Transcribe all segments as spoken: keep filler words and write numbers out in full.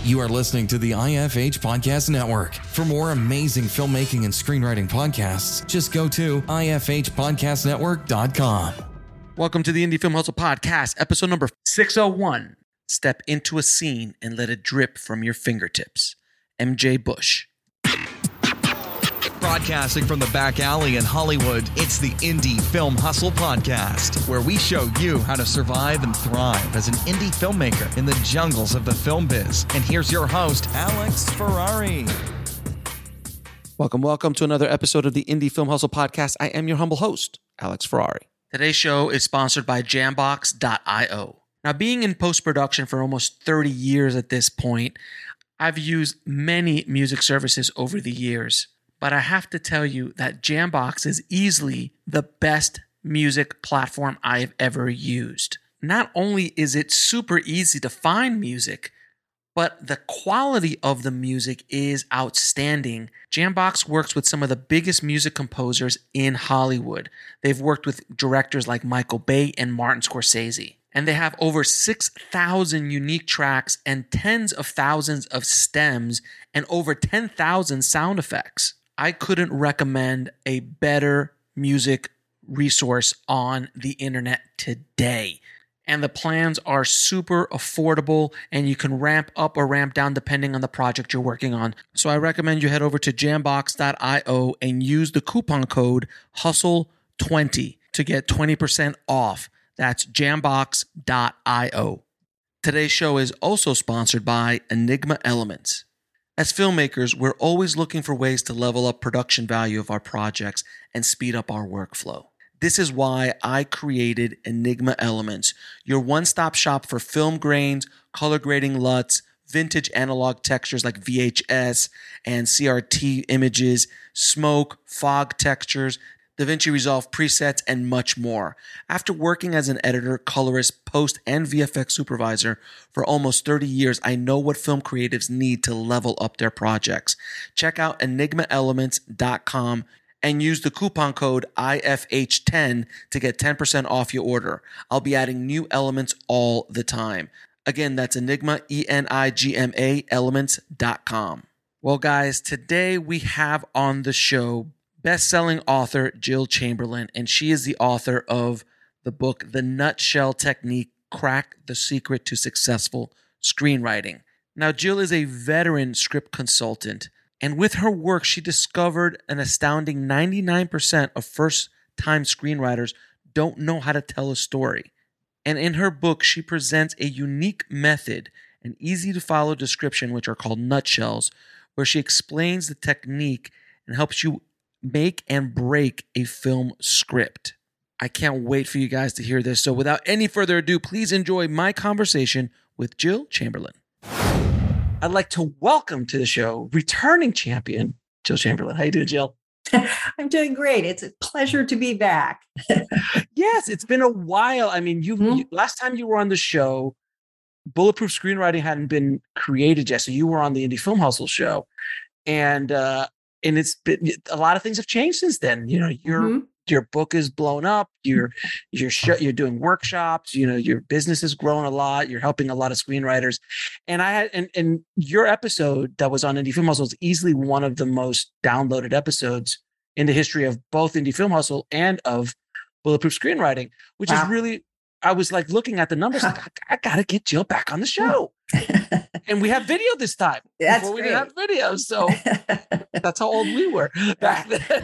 You are listening to the I F H Podcast Network. For more amazing filmmaking and screenwriting podcasts, just go to I F H podcast network dot com. Welcome to the Indie Film Hustle Podcast, episode number six oh one. Step into a scene and let it drip from your fingertips. M J Bush. Broadcasting from the back alley in Hollywood, it's the Indie Film Hustle Podcast, where we show you how to survive and thrive as an indie filmmaker in the jungles of the film biz. And here's your host, Alex Ferrari. Welcome, welcome to another episode of the Indie Film Hustle Podcast. I am your humble host, Alex Ferrari. Today's show is sponsored by Jambox dot io. Now, being in post-production for almost thirty years at this point, I've used many music services over the years. But I have to tell you that Jambox is easily the best music platform I've ever used. Not only is it super easy to find music, but the quality of the music is outstanding. Jambox works with some of the biggest music composers in Hollywood. They've worked with directors like Michael Bay and Martin Scorsese. And they have over six thousand unique tracks and tens of thousands of stems and over ten thousand sound effects. I couldn't recommend a better music resource on the internet today. And the plans are super affordable and you can ramp up or ramp down depending on the project you're working on. So I recommend you head over to Jambox dot io and use the coupon code hustle twenty to get twenty percent off. That's Jambox dot io. Today's show is also sponsored by Enigma Elements. As filmmakers, we're always looking for ways to level up production value of our projects and speed up our workflow. This is why I created Enigma Elements, your one-stop shop for film grains, color grading L U Ts, vintage analog textures like V H S and C R T images, smoke, fog textures, DaVinci Resolve presets, and much more. After working as an editor, colorist, post, and V F X supervisor for almost thirty years, I know what film creatives need to level up their projects. Check out enigma elements dot com and use the coupon code I F H ten to get ten percent off your order. I'll be adding new elements all the time. Again, that's Enigma, E N I G M A, elements dot com. Well, guys, today we have on the show best-selling author Jill Chamberlain, and she is the author of the book, The Nutshell Technique, Crack the Secret to Successful Screenwriting. Now, Jill is a veteran script consultant, and with her work, she discovered an astounding ninety-nine percent of first-time screenwriters don't know how to tell a story. And in her book, she presents a unique method, an easy-to-follow description, which are called nutshells, where she explains the technique and helps you make and break a film script. I can't wait for you guys to hear this. So without any further ado, please enjoy my conversation with Jill Chamberlain. I'd like to welcome to the show returning champion, Jill Chamberlain. How you doing, Jill? I'm doing great. It's a pleasure to be back. Yes, it's been a while. I mean, you, mm-hmm. you last time you were on the show, Bulletproof Screenwriting hadn't been created yet. So you were on the Indie Film Hustle show. And uh And it's been a lot of things have changed since then. You know, your mm-hmm. your book is blown up. You're you're sh- you're doing workshops. You know, your business has grown a lot. You're helping a lot of screenwriters. And I had and and your episode that was on Indie Film Hustle is easily one of the most downloaded episodes in the history of both Indie Film Hustle and of Bulletproof Screenwriting, which wow. is really. I was like looking at the numbers, like I, I got to get Jill back on the show. And we have video this time. That's before we great. didn't have video, so that's how old we were back then.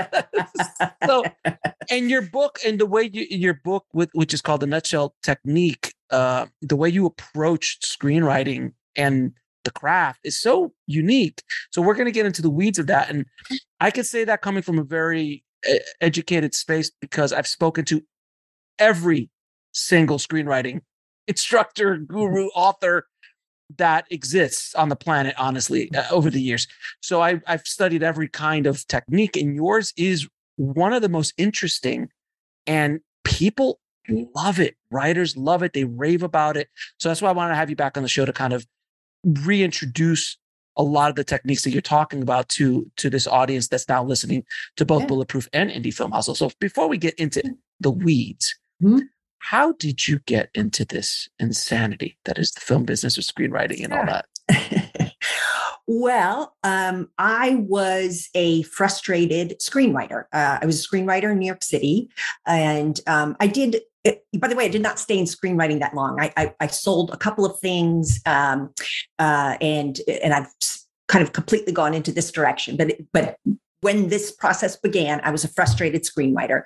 So, and your book and the way you, your book, with which is called The Nutshell Technique, uh, the way you approached screenwriting and the craft is so unique. So we're going to get into the weeds of that, and I can say that coming from a very uh, educated space because I've spoken to every single screenwriting instructor, guru, author that exists on the planet, honestly, uh, over the years. So I, I've studied every kind of technique, and yours is one of the most interesting, and people love it. Writers love it. They rave about it. So that's why I want to have you back on the show to kind of reintroduce a lot of the techniques that you're talking about to, to this audience that's now listening to both yeah. Bulletproof and Indie Film Hustle. So before we get into the weeds, mm-hmm. how did you get into this insanity that is the film business or screenwriting and yeah. all that? Well, um, I was a frustrated screenwriter. Uh, I was a screenwriter in New York City, and um, I did. It, by the way, I did not stay in screenwriting that long. I, I, I sold a couple of things, um, uh, and and I've kind of completely gone into this direction. But but when this process began, I was a frustrated screenwriter,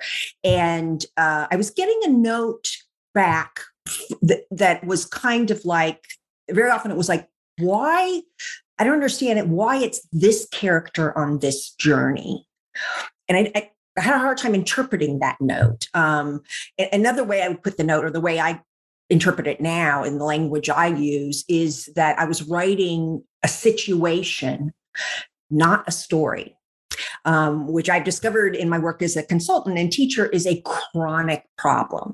and uh, I was getting a note back that, that was kind of like, very often it was like, why? I don't understand it, why it's this character on this journey. And I, I, I had a hard time interpreting that note. Um, another way I would put the note, or the way I interpret it now in the language I use, is that I was writing a situation, not a story, um, which I've discovered in my work as a consultant and teacher is a chronic problem.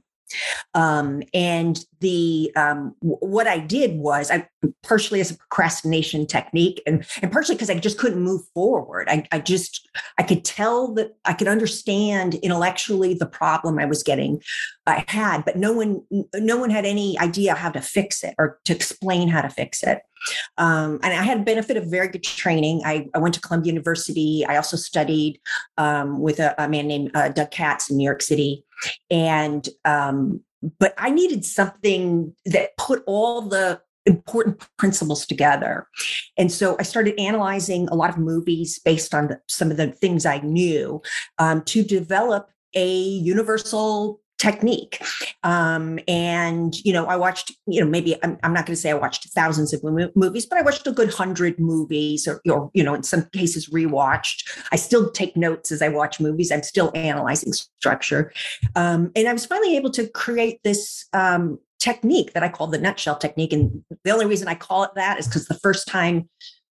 Um, and the um, w- what I did was, I partially as a procrastination technique, and and partially because I just couldn't move forward. I, I just I could tell that I could understand intellectually the problem I was getting, I had, but no one no one had any idea how to fix it or to explain how to fix it. Um, and I had the benefit of very good training. I, I went to Columbia University. I also studied um, with a, a man named uh, Doug Katz in New York City. And, um, but I needed something that put all the important principles together. And so I started analyzing a lot of movies based on the, some of the things I knew um, to develop a universal technique. Um, and, you know, I watched, you know, maybe I'm, I'm not going to say I watched thousands of movies, but I watched a good hundred movies or, or, you know, in some cases rewatched. I still take notes as I watch movies. I'm still analyzing structure. Um, and I was finally able to create this um, technique that I call the nutshell technique. And the only reason I call it that is because the first time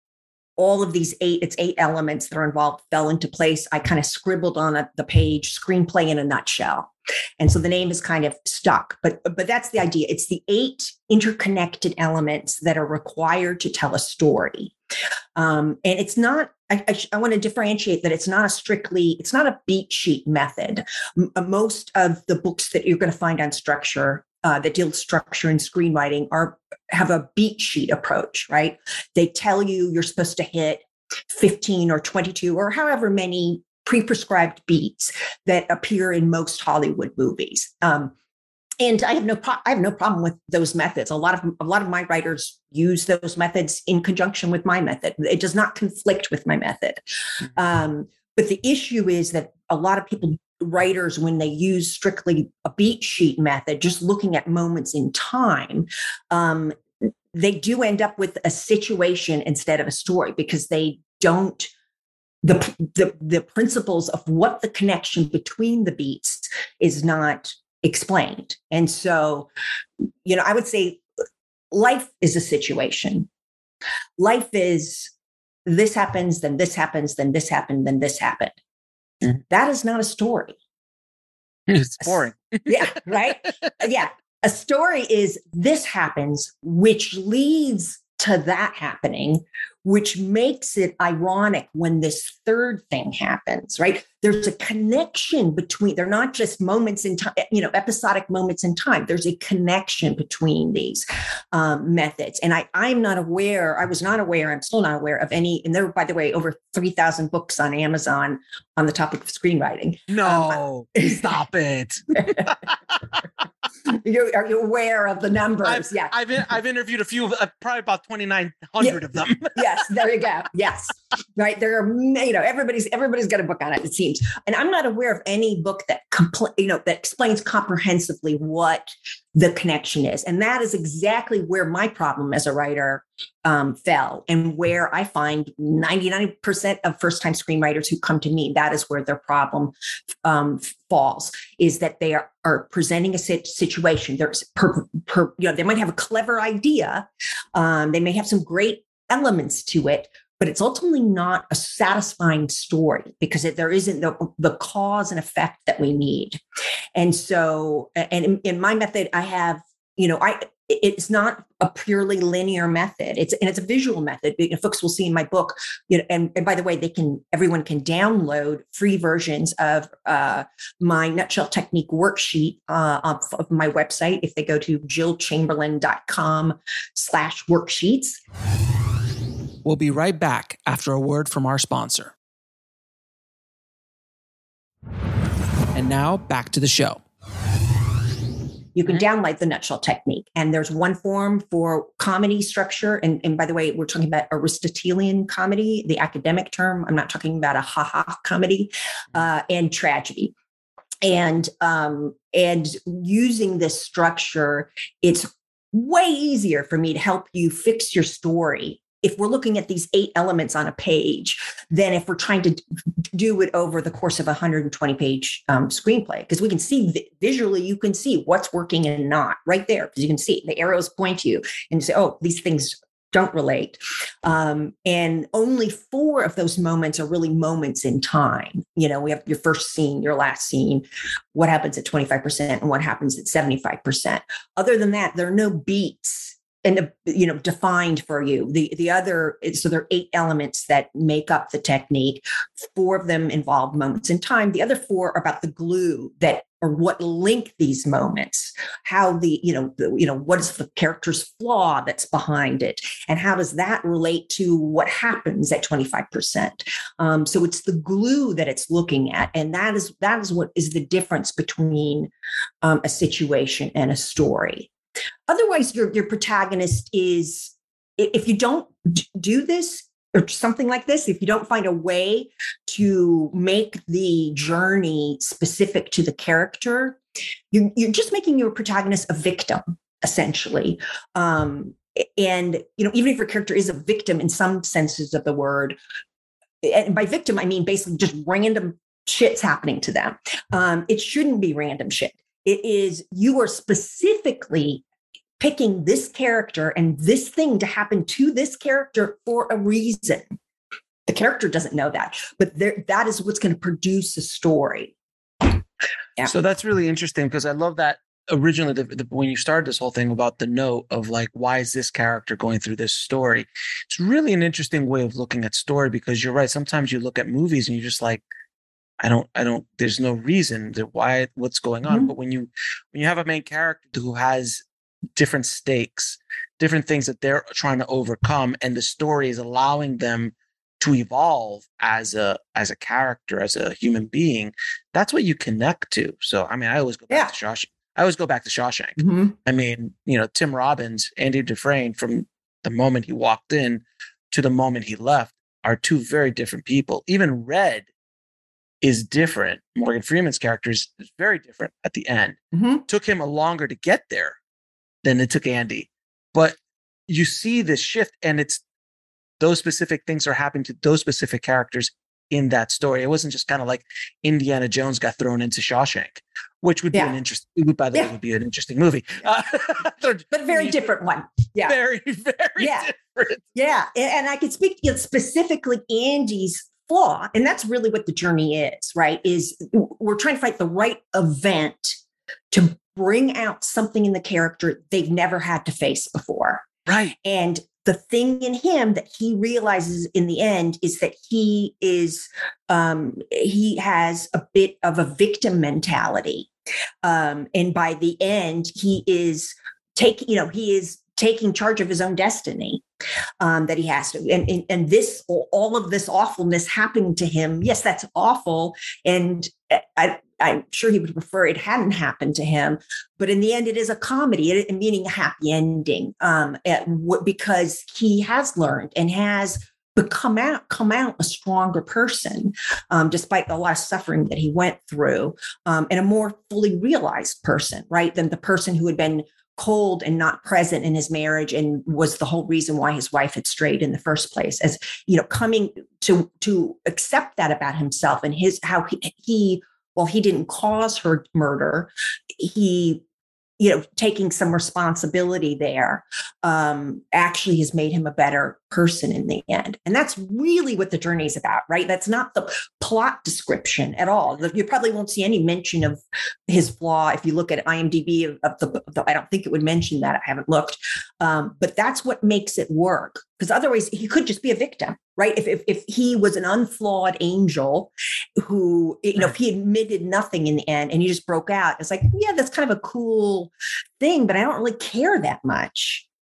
all of these eight, it's eight elements that are involved, fell into place, I kind of scribbled on a, the page, screenplay in a nutshell. And so the name is kind of stuck, but, but that's the idea. It's the eight interconnected elements that are required to tell a story. Um, and it's not, I, I, I want to differentiate that it's not a strictly, it's not a beat sheet method. M- most of the books that you're going to find on structure Uh, that deal with structure and screenwriting are have a beat sheet approach, right? They tell you you're supposed to hit fifteen or twenty-two or however many pre-prescribed beats that appear in most Hollywood movies. Um, and I have no pro- I have no problem with those methods. A lot of a lot of my writers use those methods in conjunction with my method. It does not conflict with my method. Mm-hmm. Um, but the issue is that a lot of people, writers, when they use strictly a beat sheet method, just looking at moments in time, um, they do end up with a situation instead of a story because they don't, the, the, the principles of what the connection between the beats is not explained. And so, you know, I would say life is a situation. Life is this happens, then this happens, then this happened, then this happened. Mm-hmm. That is not a story. It's boring. Yeah, right? Yeah. A story is this happens, which leads to that happening, which makes it ironic when this third thing happens, right? There's a connection between, they're not just moments in time, you know, episodic moments in time. There's a connection between these um, methods. And I, I'm not aware, I was not aware, I'm still not aware of any, and there are, by the way, over three thousand books on Amazon on the topic of screenwriting. No, um, stop it. You're, are you aware of the numbers? I've, yeah. I've, I've interviewed a few, uh, probably about twenty-nine hundred yeah. of them. Yes, there you go. Yes. Right. There are, you know, everybody's, everybody's got a book on it, it seems. And I'm not aware of any book that, compl- you know, that explains comprehensively what the connection is. And that is exactly where my problem as a writer um, fell, and where I find ninety-nine percent of first-time screenwriters who come to me, that is where their problem um, falls, is that they are, are presenting a situation. There's, per, per, you know, they might have a clever idea. Um, they may have some great elements to it, but it's ultimately not a satisfying story because it, there isn't the, the cause and effect that we need. And so, and in, in my method, I have, you know, I, it's not a purely linear method. It's, and it's a visual method. Folks will see in my book, you know, and, and by the way, they can, everyone can download free versions of uh, my nutshell technique worksheet uh, of, of my website. If they go to jill chamberlain dot com slash worksheets. We'll be right back after a word from our sponsor. And now back to the show. You can download the nutshell technique. And there's one form for comedy structure. And, and by the way, we're talking about Aristotelian comedy, the academic term. I'm not talking about a ha-ha comedy, uh, and tragedy. And um, and using this structure, it's way easier for me to help you fix your story if we're looking at these eight elements on a page than if we're trying to do it over the course of a one hundred twenty page um, screenplay. Because we can see visually, you can see what's working and not right there. Because you can see the arrows point to you and say, oh, these things don't relate. Um, and only four of those moments are really moments in time. You know, we have your first scene, your last scene, what happens at twenty-five percent and what happens at seventy-five percent. Other than that, there are no beats and, you know, defined for you. The, the other, so there are eight elements that make up the technique. Four of them involve moments in time. The other four are about the glue that, or what link these moments, how the, you know, the, you know, what is the character's flaw that's behind it? And how does that relate to what happens at twenty-five percent? Um, so it's the glue that it's looking at. And that is, that is what is the difference between um, a situation and a story. Otherwise, your, your protagonist is, if you don't do this or something like this, if you don't find a way to make the journey specific to the character, you're, you're just making your protagonist a victim, essentially. Um, and, you know, even if your character is a victim in some senses of the word, and by victim, I mean basically just random shit's happening to them. Um, it shouldn't be random shit. It is, you are specifically picking this character and this thing to happen to this character for a reason. The character doesn't know that, but there, that is what's going to produce a story. Yeah. So that's really interesting because I love that originally the, the, when you started this whole thing about the note of like, why is this character going through this story? It's really an interesting way of looking at story because you're right. Sometimes you look at movies and you're just like, I don't, I don't, there's no reason that why, what's going on. Mm-hmm. But when you, when you have a main character who has different stakes, different things that they're trying to overcome, and the story is allowing them to evolve as a, as a character, as a human being, that's what you connect to. So, I mean, I always go back yeah. to Shawshank. I always go back to Shawshank. Mm-hmm. I mean, you know, Tim Robbins, Andy Dufresne, from the moment he walked in to the moment he left are two very different people. Even Red is different. Morgan Freeman's character is, is very different at the end. Mm-hmm. Took him a longer to get there than it took Andy. But you see this shift, and it's those specific things are happening to those specific characters in that story. It wasn't just kind of like Indiana Jones got thrown into Shawshank, which would yeah. be an interesting, it would, by the yeah. way, would be an interesting movie. Uh, but very different one. Yeah. Very, very yeah. different. Yeah. And I could speak you know, specifically Andy's flaw. And that's really what the journey is, right? Is we're trying to find the right event to bring out something in the character they've never had to face before. Right. And the thing in him that he realizes in the end is that he is, um, he has a bit of a victim mentality. Um, and by the end, he is taking, you know, he is taking charge of his own destiny, um, that he has to. And, and, and this, all of this awfulness happening to him, yes, that's awful. And I, I'm sure he would prefer it hadn't happened to him. But in the end, it is a comedy, it, meaning a happy ending, um, at, because he has learned and has become out, come out a stronger person, um, despite a lot of suffering that he went through, um, and a more fully realized person, right, than the person who had been cold and not present in his marriage and was the whole reason why his wife had strayed in the first place. As you know, coming to to accept that about himself and his how he, he well, he didn't cause her murder. He, you know, taking some responsibility there, um, actually has made him a better person in the end. And that's really what the journey is about, right? That's not the plot description at all. You probably won't see any mention of his flaw if you look at IMDb of, of, the, of the, I don't think it would mention that. I haven't looked. Um, but that's what makes it work. Because otherwise he could just be a victim, right? If, if if he was an unflawed angel who, you know, if he admitted nothing in the end and he just broke out, it's like, yeah, that's kind of a cool thing, but I don't really care that much.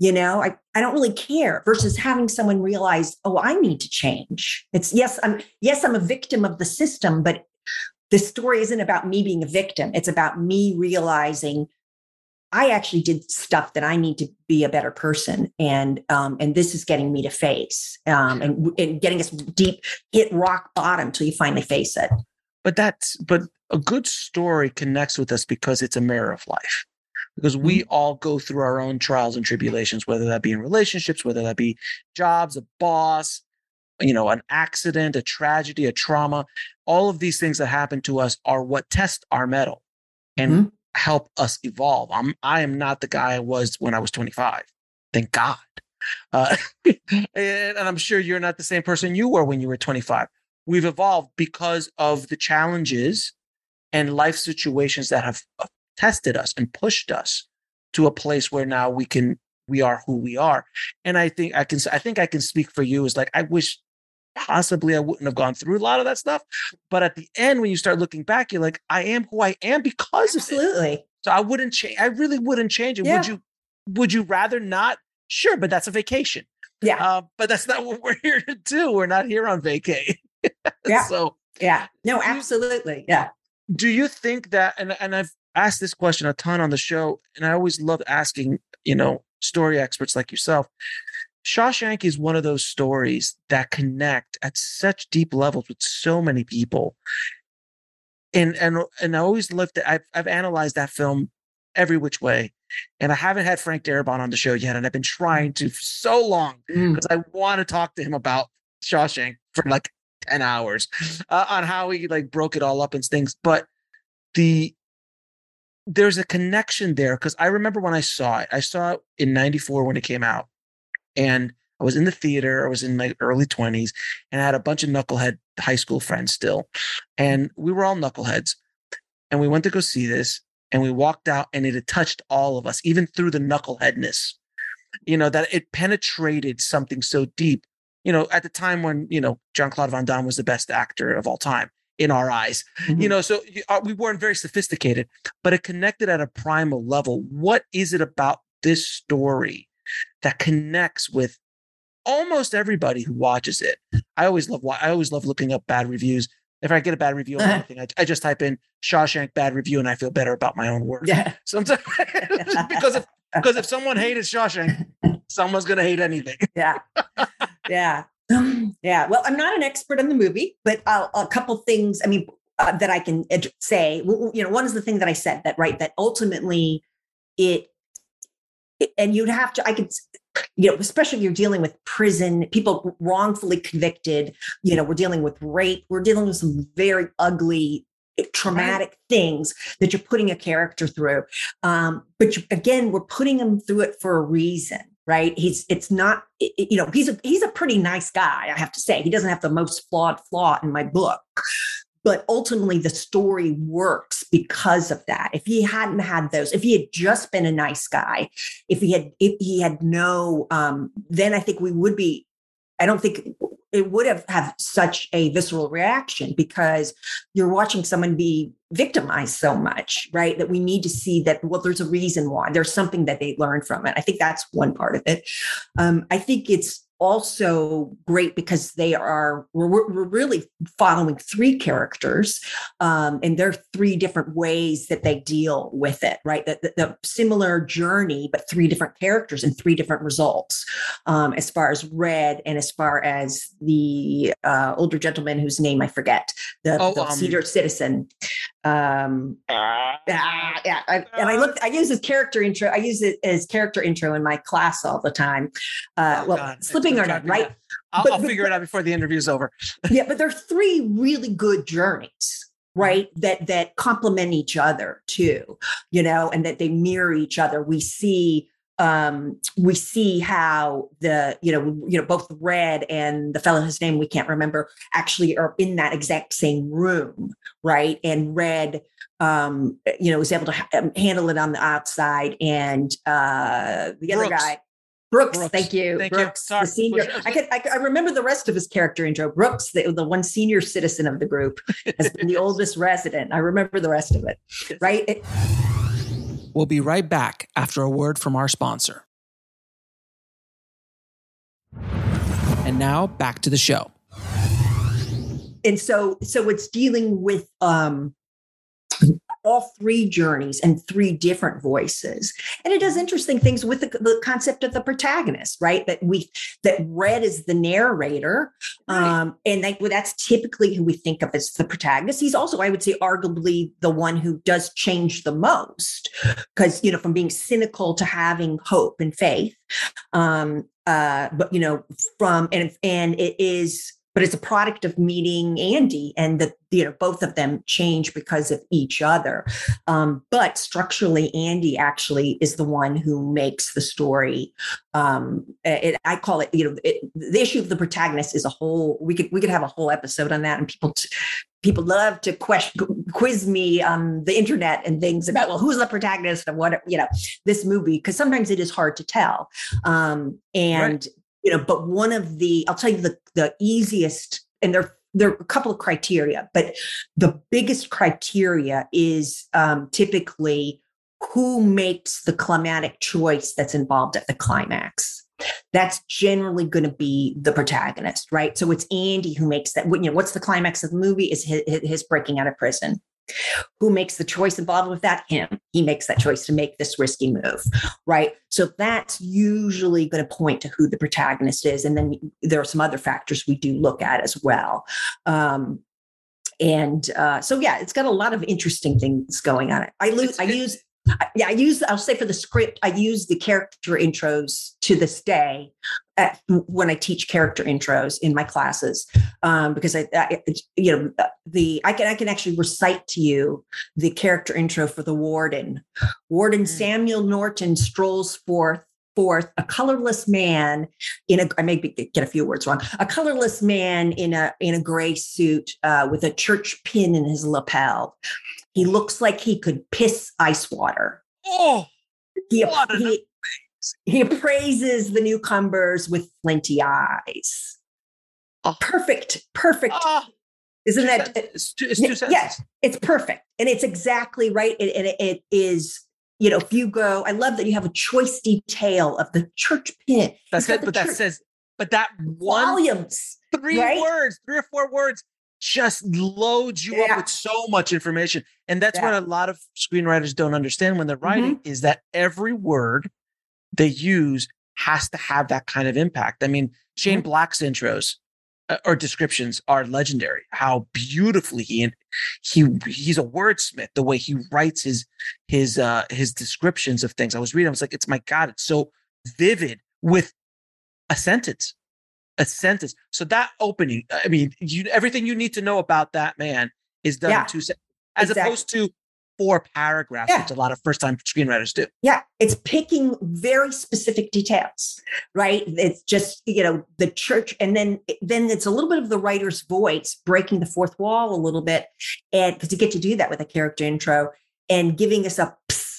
You know, I, I don't really care versus having someone realize, oh, I need to change. It's yes, I'm yes, I'm a victim of the system, but the story isn't about me being a victim. It's about me realizing I actually did stuff that I need to be a better person. And um, and this is getting me to face um, and, and getting us deep, hit rock bottom till you finally face it. But that's but a good story connects with us because it's a mirror of life. Because we mm-hmm. all go through our own trials and tribulations, whether that be in relationships, whether that be jobs, a boss, you know, an accident, a tragedy, a trauma. All of these things that happen to us are what test our mettle and mm-hmm. help us evolve. I'm I am not the guy I was when I was twenty-five. Thank God. Uh, and, and I'm sure you're not the same person you were when you were twenty-five. We've evolved because of the challenges and life situations that have tested us and pushed us to a place where now we can we are who we are. And I think I can I think I can speak for you is like I wish possibly I wouldn't have gone through a lot of that stuff. But at the end, when you start looking back, you're like, I am who I am because Absolutely. of it. So I wouldn't change. I really wouldn't change it. Yeah. Would you would you rather not? Sure, but that's a vacation. Yeah. Uh, but that's not what we're here to do. We're not here on vacay. Yeah. So yeah. No, absolutely. Yeah. Do you think that and and I've asked this question a ton on the show, and I always love asking, you know, story experts like yourself. Shawshank is one of those stories that connect at such deep levels with so many people. And and and I always looked at I've I've analyzed that film every which way. And I haven't had Frank Darabont on the show yet, and I've been trying to for so long because mm. I want to talk to him about Shawshank for like ten hours uh, on how he like broke it all up and things. But the there's a connection there because I remember when I saw it. I saw it in ninety-four when it came out, and I was in the theater. I was in my early twenties, and I had a bunch of knucklehead high school friends still, and we were all knuckleheads. And we went to go see this, and we walked out, and it had touched all of us, even through the knuckleheadness. You know, that it penetrated something so deep. You know, at the time when, you know, Jean-Claude Van Damme was the best actor of all time in our eyes, mm-hmm. you know, so uh, we weren't very sophisticated, but it connected at a primal level. What is it about this story that connects with almost everybody who watches it? I always love, I always love looking up bad reviews. If I get a bad review on anything, I, I just type in Shawshank bad review and I feel better about my own work. Yeah. Sometimes because if, because if someone hated Shawshank, someone's going to hate anything. Yeah. Yeah. Yeah. Well, I'm not an expert in the movie, but I'll, a couple things, I mean, uh, that I can ed- say, you know, one is the thing that I said that, right, that ultimately it, it, and you'd have to, I could, you know, especially if you're dealing with prison, people wrongfully convicted, you know, we're dealing with rape, we're dealing with some very ugly, traumatic right. things that you're putting a character through. Um, but you, again, we're putting him through it for a reason. Right. He's it's not, you know, he's a he's a pretty nice guy, I have to say. He doesn't have the most flawed flaw in my book. But ultimately, the story works because of that. If he hadn't had those, if he had just been a nice guy, if he had if he had no, um, then I think we would be, I don't think it would have have such a visceral reaction because you're watching someone be victimized so much, right? That we need to see that, well, there's a reason why. There's something that they learned from it. I think that's one part of it. Um, I think it's also great because they are, we're, we're really following three characters um, and there are three different ways that they deal with it, right? The, the, the similar journey, but three different characters and three different results um, as far as Red and as far as the uh, older gentleman whose name I forget, the, oh, the um, senior citizen. Um, uh, yeah, yeah. I, and I looked, I use his character intro. I use it as character intro in my class all the time. Uh, oh, well, God. slipping or not, right? I'll, but, I'll figure but, it out before the interview's over. Yeah, but there are three really good journeys, right? That that complement each other too, you know, and that they mirror each other. We see. Um, we see how the, you know, you know, both Red and the fellow whose name we can't remember actually are in that exact same room, right? And Red, um, you know, was able to ha- handle it on the outside, and uh, the other Brooks. guy, Brooks, Brooks. thank you, Thank Brooks, you. the senior. I could, I, I remember the rest of his character intro. Brooks, the, the one senior citizen of the group, has been the oldest resident. I remember the rest of it, right? It, We'll be right back after a word from our sponsor. And now back to the show. And so, so it's dealing with um, all three journeys and three different voices. And it does interesting things with the, the concept of the protagonist, right? That we, that Red is the narrator. Right. Um, and that, well, that's typically who we think of as the protagonist. He's also, I would say, arguably the one who does change the most because, you know, from being cynical to having hope and faith. Um, uh, but, you know, from, and, and it is, but it's a product of meeting Andy, and that, you know, both of them change because of each other. Um, but structurally, Andy actually is the one who makes the story. Um, it, I call it, you know, it, the issue of the protagonist is a whole, we could, we could have a whole episode on that, and people, t- people love to question, quiz me on the internet and things about, well, who's the protagonist of what, you know, this movie, because sometimes it is hard to tell. Um, and, right. You know, but one of the, I'll tell you the, the easiest, and there, there are a couple of criteria, but the biggest criteria is um, typically who makes the climatic choice that's involved at the climax. That's generally going to be the protagonist, right? So it's Andy who makes that, you know, what's the climax of the movie is his, his breaking out of prison. Who makes the choice involved with that? Him. He makes that choice to make this risky move, right? So that's usually going to point to who the protagonist is. And then there are some other factors we do look at as well. Um, and uh, so, yeah, it's got a lot of interesting things going on. I, lose, I use, yeah, I use, I'll say for the script, I use the character intros to this day at, when I teach character intros in my classes, um, because I, I, you know, the, I can, I can actually recite to you the character intro for the warden. Warden Samuel Norton strolls forth, forth a colorless man in a, I may be, get a few words wrong, a colorless man in a, in a gray suit, uh, with a church pin in his lapel. He looks like he could piss ice water. Oh, he, what an he, he appraises the newcomers with flinty eyes. Oh. Perfect, perfect. Oh. Isn't that? It's two, it's two sentences. Yes, it's perfect. And it's exactly right. And it, it, it is, you know, if you go, I love that you have a choice detail of the church pin. That's it, but church. that says, but that one, volumes, three right? words, three or four words, just loads you yeah. up with so much information. And that's yeah. what a lot of screenwriters don't understand when they're writing mm-hmm. is that every word they use has to have that kind of impact. I mean, Shane mm-hmm. Black's intros uh, or descriptions are legendary. How beautifully he, he, he's a wordsmith, the way he writes his, his, uh, his descriptions of things. I was reading, I was like, it's my God, it's so vivid with a sentence. A sentence. So that opening, I mean, you, everything you need to know about that man is done yeah, in two sentences, as exactly. opposed to four paragraphs, yeah. which a lot of first-time screenwriters do. Yeah, it's picking very specific details, right? It's just, you know, the church, and then then it's a little bit of the writer's voice breaking the fourth wall a little bit, and because you get to do that with a character intro and giving us a psst,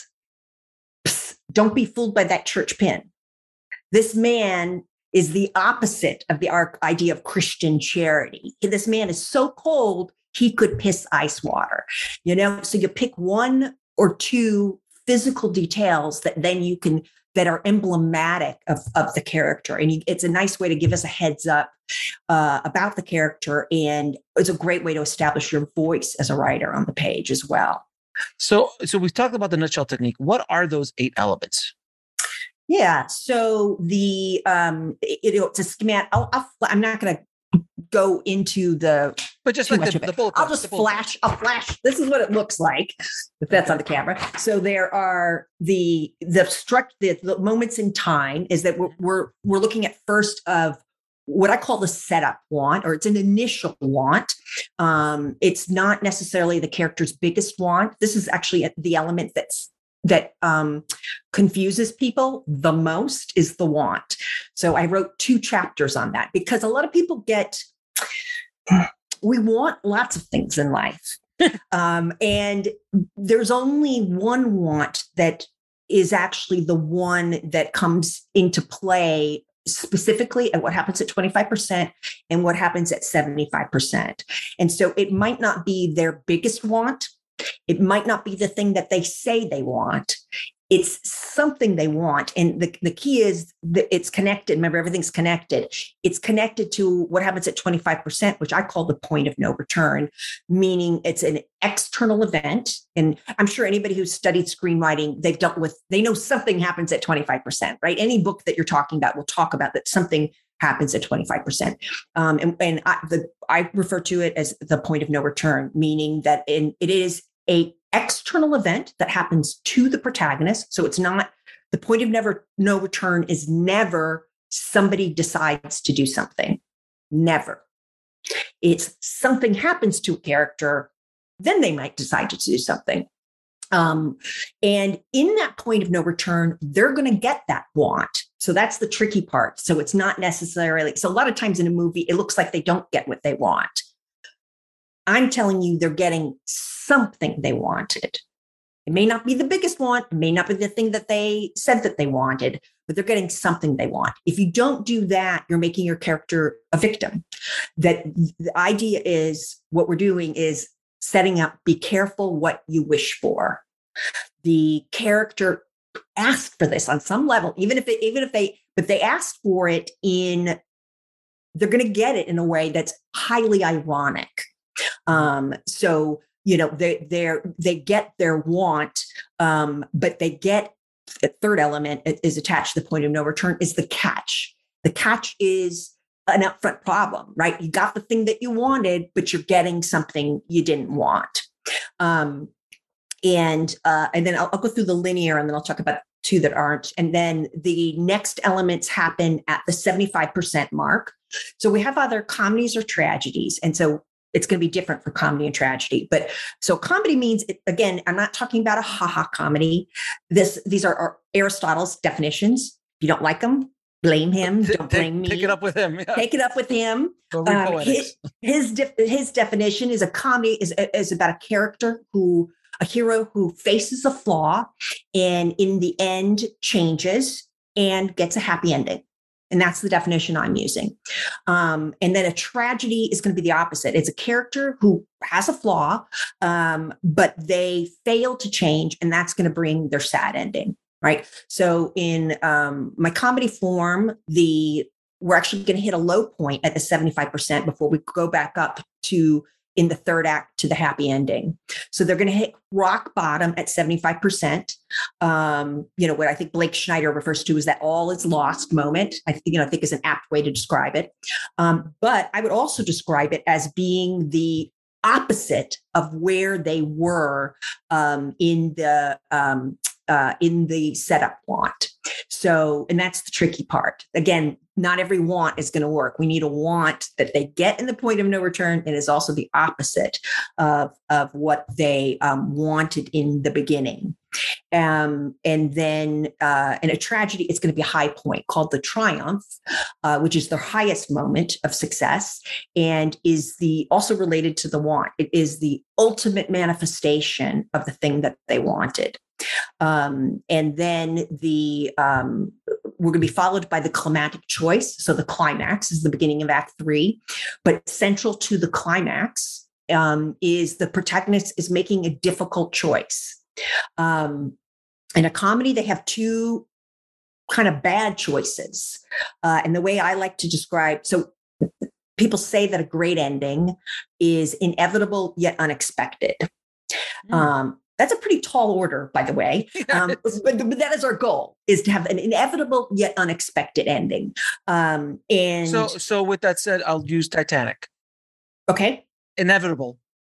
psst, don't be fooled by that church pin. This man is the opposite of the idea of Christian charity. This man is so cold, he could piss ice water, you know? So you pick one or two physical details that then you can, that are emblematic of, of the character. And you, it's a nice way to give us a heads up uh, about the character. And it's a great way to establish your voice as a writer on the page as well. So, so we've talked about the nutshell technique. What are those eight elements? Yeah. So the, um, it, it's a schematic. I'll, I'll, I'm not going to go into the, but just like the, the bullet I'll just flash, I'll flash. This is what it looks like if that's on the camera. So there are the, the struct, the, the moments in time is that we're, we're, we're looking at first of what I call the setup want, or it's an initial want. Um, it's not necessarily the character's biggest want. This is actually the element that's that um, confuses people the most is the want. So I wrote two chapters on that because a lot of people get, we want lots of things in life. um, and there's only one want that is actually the one that comes into play specifically at what happens at twenty-five percent and what happens at seventy-five percent. And so it might not be their biggest want. It might not be the thing that they say they want. it's something they want. And the, the key is that it's connected. Remember, everything's connected. It's connected to what happens at twenty-five percent, which I call the point of no return, meaning it's an external event. And I'm sure anybody who's studied screenwriting, they've dealt with, they know something happens at twenty-five percent, right? Any book that you're talking about will talk about that something happens at twenty-five percent. Um, and and I, the, I refer to it as the point of no return, meaning that in, it is a external event that happens to the protagonist. So it's not, the point of never no return is never somebody decides to do something. Never. It's something happens to a character, then they might decide to do something. Um, and in that point of no return, they're going to get that want. So that's the tricky part. So it's not necessarily, so a lot of times in a movie, it looks like they don't get what they want. I'm telling you, they're getting something they wanted. It may not be the biggest want, it may not be the thing that they said that they wanted, but they're getting something they want. If you don't do that, you're making your character a victim. That the idea is what we're doing is setting up, be careful what you wish for. The character asked for this on some level, even if they, even if they, but they asked for it in, they're going to get it in a way that's highly ironic. Um, so, you know, they, they're, they get their want, um, but they get a third element is attached to the point of no return is the catch. The catch is an upfront problem, right? You got the thing that you wanted, but you're getting something you didn't want. Um, and, uh, and then I'll, I'll go through the linear and then I'll talk about two that aren't. And then the next elements happen at the seventy-five percent mark. So we have other comedies or tragedies. And so it's going to be different for comedy and tragedy. But so comedy means, again, I'm not talking about a ha-ha comedy. This, these are, are Aristotle's definitions. If you don't like them, blame him. Don't blame me. Take it up with him. Yeah. Take it up with him. Um, his his, def- his definition is a comedy is, is about a character who, a hero who faces a flaw and in the end changes and gets a happy ending. And that's the definition I'm using. Um, and then a tragedy is going to be the opposite. It's a character who has a flaw, um, but they fail to change, and that's going to bring their sad ending, right? So in um, my comedy form, the we're actually going to hit a low point at the seventy-five percent before we go back up to in the third act to the happy ending. So they're going to hit rock bottom at seventy-five percent. Um, you know, what I think Blake Schneider refers to as that all is lost moment. I think, you know, I think is an apt way to describe it. Um, but I would also describe it as being the opposite of where they were um, in the um, uh, in the setup want. So, and that's the tricky part. Again, not every want is going to work. We need a want that they get in the point of no return. It is also the opposite of, of what they um, wanted in the beginning. Um, and then uh, in a tragedy, it's going to be a high point called the triumph, uh, which is their highest moment of success and is the also related to the want. It is the ultimate manifestation of the thing that they wanted. Um, and then the um, we're going to be followed by the climatic choice. So the climax is the beginning of Act Three, but central to the climax um, is the protagonist is making a difficult choice. Um, in a comedy, they have two kind of bad choices, uh, and the way I like to describe so. People say that a great ending is inevitable yet unexpected. Mm. Um, That's a pretty tall order, by the way. Um, but, but that is our goal, is to have an inevitable yet unexpected ending. Um, and so, so with that said, I'll use Titanic. Okay. Inevitable,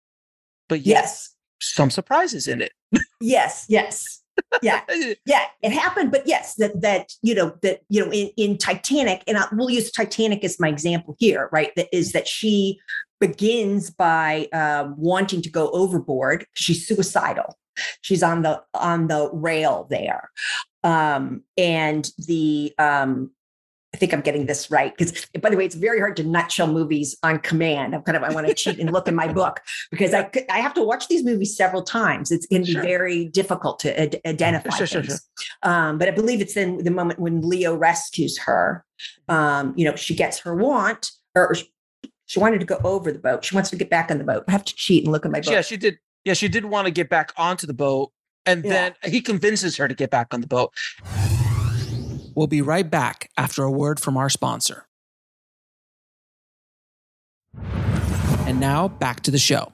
but yet yes, some surprises in it. yes, yes, yeah, yeah. It happened, but yes, that that you know that you know in, in Titanic, and I, we'll use Titanic as my example here, right? That is that she begins by um, wanting to go overboard. She's suicidal. She's on the on the rail there, um, and the um, I think I'm getting this right because, by the way, it's very hard to nutshell movies on command. I'm kind of I want to cheat and look in my book because I I have to watch these movies several times. It's going to be sure. very difficult to ad- identify sure, things. Sure, sure. Um, but I believe it's in the moment when Leo rescues her. Um, you know, she gets her want or. She wanted to go over the boat. She wants to get back on the boat. I have to cheat and look at my boat. Yeah, she did. Yeah, she did want to get back onto the boat, And Yeah. then he convinces her to get back on the boat. We'll be right back after a word from our sponsor. And now back to the show.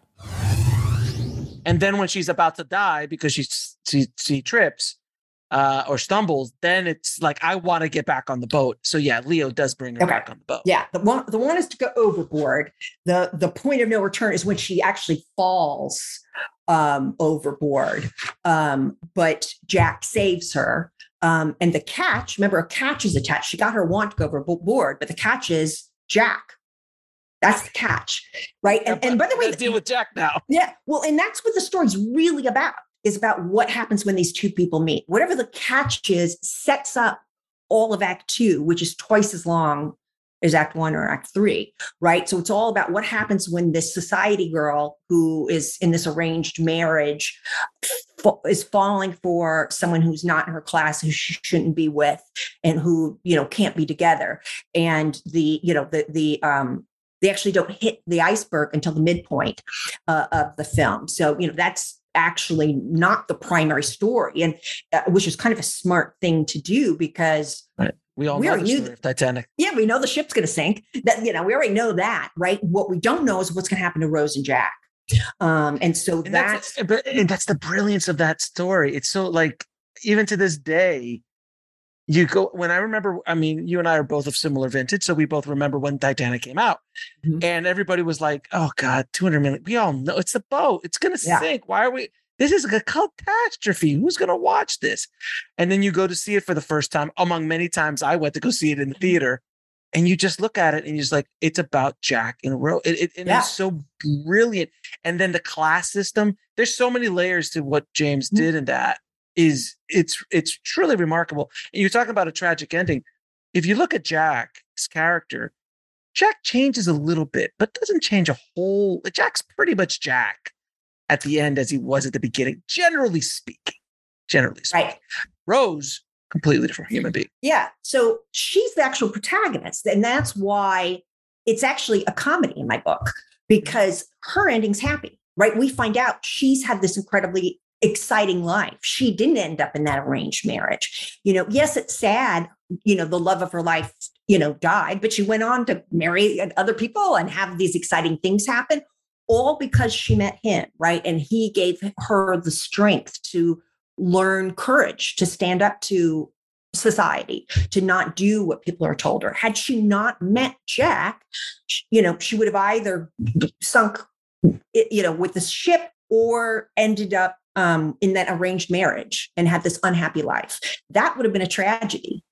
And then when she's about to die because she she, she trips uh, or stumbles, then it's like, I want to get back on the boat. So yeah, Leo does bring her Okay. back on the boat. Yeah, the one the one is to go overboard. The the point of no return is when she actually falls um, overboard. Um, but Jack saves her. Um, and the catch, remember, a catch is attached. She got her wand to go overboard, but the catch is Jack. That's the catch, right? And, and by the way, let's deal with Jack now. yeah, well, and that's what the story's really about, is about what happens when these two people meet. Whatever the catch is sets up all of Act Two, which is twice as long as Act One or Act Three, right? So it's all about what happens when this society girl who is in this arranged marriage fa- is falling for someone who's not in her class, who she shouldn't be with, and who, you know, can't be together. And the, you know, the, the, um, they actually don't hit the iceberg until the midpoint uh, of the film. So, you know, that's actually not the primary story, and uh, which is kind of a smart thing to do, because right. we all we know already the knew story that, of Titanic. Yeah, we know the ship's going to sink. That, you know, we already know that, right? What we don't know is what's going to happen to Rose and Jack. Um, and so And that's, that's, but- and that's the brilliance of that story. It's so, like, even to this day, you go, when I remember, I mean, you and I are both of similar vintage, so we both remember when Titanic came out. Mhm. And everybody was like, oh God, two hundred million. We all know it's the boat. It's going to Yeah. sink. Why are we? This is a catastrophe. Who's going to watch this? And then you go to see it for the first time, among many times I went to go see it in the theater. And you just look at it and you're just like, it's about Jack and Rose. It, it, and Yeah. it's so brilliant. And then the class system, there's so many layers to what James Mhm. did in that. Is it's it's truly remarkable. And you're talking about a tragic ending. If you look at Jack's character, Jack changes a little bit, but doesn't change a whole. Jack's pretty much Jack at the end as he was at the beginning, generally speaking. Generally speaking. right. Rose, completely different human being. Yeah. So she's the actual protagonist. And that's why it's actually a comedy in my book, because her ending's happy, right? We find out she's had this incredibly exciting life. She didn't end up in that arranged marriage. You know, yes, it's sad, you know, the love of her life, you know, died, but she went on to marry other people and have these exciting things happen, all because she met him, right? And he gave her the strength to learn courage, to stand up to society, to not do what people are told her. Had she not met Jack, you know, she would have either sunk, you know, with the ship, or ended up um, in that arranged marriage and had this unhappy life. That would have been a tragedy.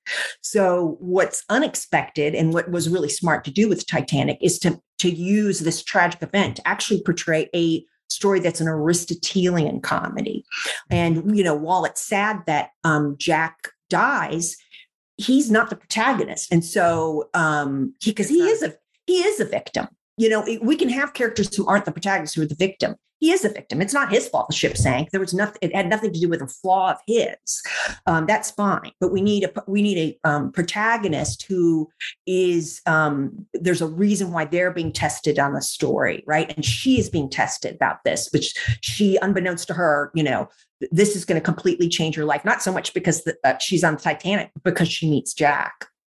So what's unexpected, and what was really smart to do with Titanic, is to, to use this tragic event to actually portray a story that's an Aristotelian comedy. And, you know, while it's sad that um, Jack dies, he's not the protagonist. And so um, he, because he is a, he is a victim. You know, we can have characters who aren't the protagonists, who are the victim. He is a victim. It's not his fault the ship sank. There was nothing. It had nothing to do with a flaw of his. Um, that's fine. But we need a we need a um, protagonist who is. Um, there's a reason why they're being tested on the story, right? And she is being tested about this, which she, unbeknownst to her, you know, this is going to completely change her life. Not so much because the, uh, she's on Titanic, but because she meets Jack.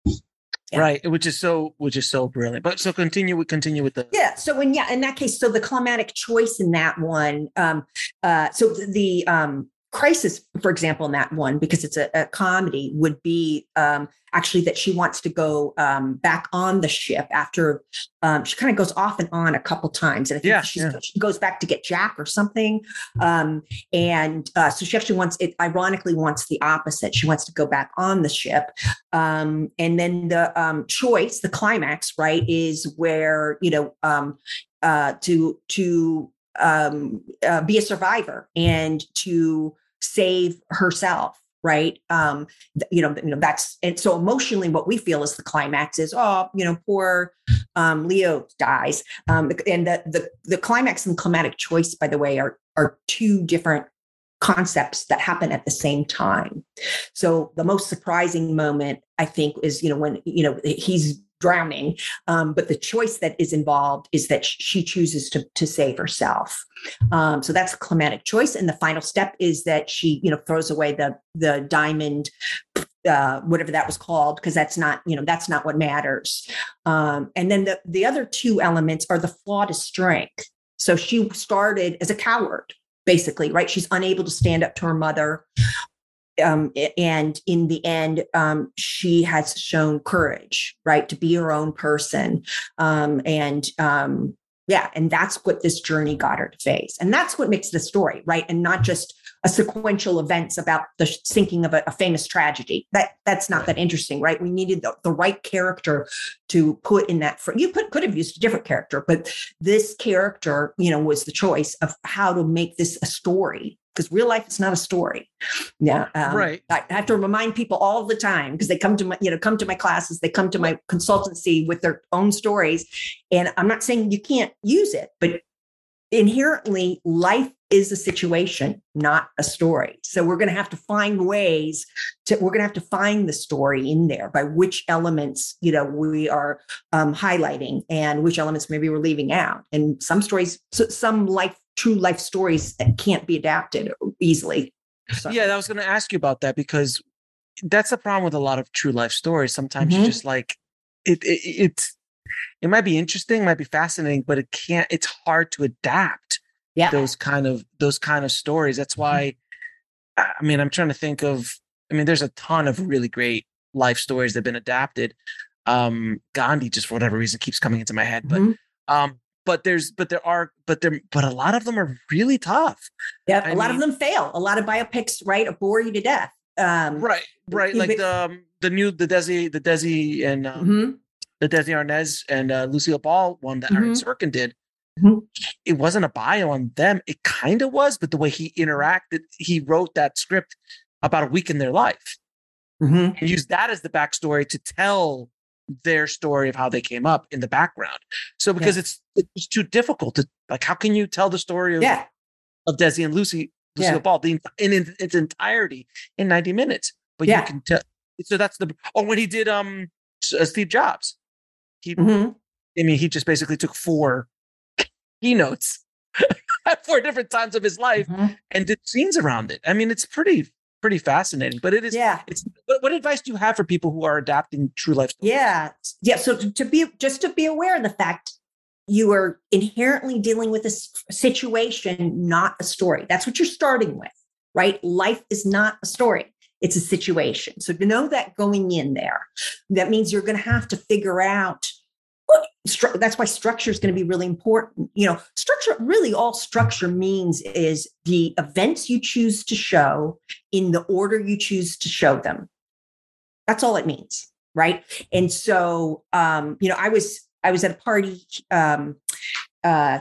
Yeah. Right, which is so which is so brilliant. But so continue we continue with the yeah. So in yeah, in that case, so the climatic choice in that one, um, uh, so the, the um, crisis, for example, in that one, because it's a, a comedy, would be um, actually that she wants to go um, back on the ship after um, she kind of goes off and on a couple times, and I think Yeah, she's, yeah. she goes back to get Jack or something, um, and uh, so she actually wants it. Ironically, wants the opposite. She wants to go back on the ship, um, and then the um, choice, the climax, right, is where you know um, uh, to to um, uh, be a survivor and to save herself, right? Um, th- you know, you know that's and so emotionally, what we feel is the climax is, oh, you know, poor um, Leo dies, um, and the the the climax and climatic choice, by the way, are are two different concepts that happen at the same time. So the most surprising moment, I think, is you know when you know he's drowning. Um, but the choice that is involved is that she chooses to, to save herself. Um, so that's a climatic choice. And the final step is that she, you know, throws away the, the diamond, uh, whatever that was called, because that's not, you know, that's not what matters. Um, and then the, the other two elements are the flaw to strength. So she started as a coward, basically, right? She's unable to stand up to her mother. Um, and in the end, um, she has shown courage, right, to be her own person. Um, and um, yeah, and that's what this journey got her to face. And that's what makes the story, right? And not just a sequential events about the sinking of a, a famous tragedy. That that's not that interesting, right? We needed the, the right character to put in that. Fr- you could, could have used a different character, but this character, you know, was the choice of how to make this a story. Because real life is not a story. Yeah. Um, right. I have to remind people all the time because they come to my, you know, come to my classes, they come to my consultancy with their own stories. And I'm not saying you can't use it, but inherently life is a situation, not a story. So we're going to have to find ways to, we're going to have to find the story in there by which elements, you know, we are um, highlighting and which elements maybe we're leaving out. And some stories, so some life, true life stories that can't be adapted easily. So. Yeah, I was going to ask you about that because that's the problem with a lot of true life stories. Sometimes Mm-hmm. you just like it, it. It's it might be interesting, might be fascinating, but it can't. It's hard to adapt. Yeah, those kind of those kind of stories. That's why. I mean, I'm trying to think of. I mean, there's a ton of really great life stories that have been adapted. Um, Gandhi, just for whatever reason, keeps coming into my head, but. Mm-hmm. Um, But there's, but there are, but there, but a lot of them are really tough. Yeah, I a lot mean, of them fail. A lot of biopics, right, bore you to death. Um, right, right. Like the um, the new the Desi, the Desi and um, mm-hmm. the Desi Arnaz and uh, Lucille Ball one that Mm-hmm. Aaron Sorkin did. Mm-hmm. It wasn't a bio on them. It kind of was, but the way he interacted, he wrote that script about a week in their life Mm-hmm. and used that as the backstory to tell their story of how they came up in the background. So because yeah. it's it's too difficult to like, how can you tell the story of, yeah. of Desi and Lucy, Lucille yeah. Ball the, in, in its entirety in ninety minutes? But yeah. you can tell. So that's the, oh, when he did um uh, Steve Jobs, he, mm-hmm. I mean, he just basically took four keynotes at four different times of his life mm-hmm. and did scenes around it. I mean, it's pretty, pretty fascinating, but it is, yeah. it's, what, what advice do you have for people who are adapting true life stories? Yeah. Yeah. So to, to be, just to be aware of the fact you are inherently dealing with a situation, not a story. That's what you're starting with, right? Life is not a story. It's a situation. So to know that going in there, that means you're going to have to figure out what stru- that's why structure is going to be really important. You know, structure, really all structure means is the events you choose to show in the order you choose to show them. That's all it means. Right. And so, um, you know, I was, I was at a party, um, uh,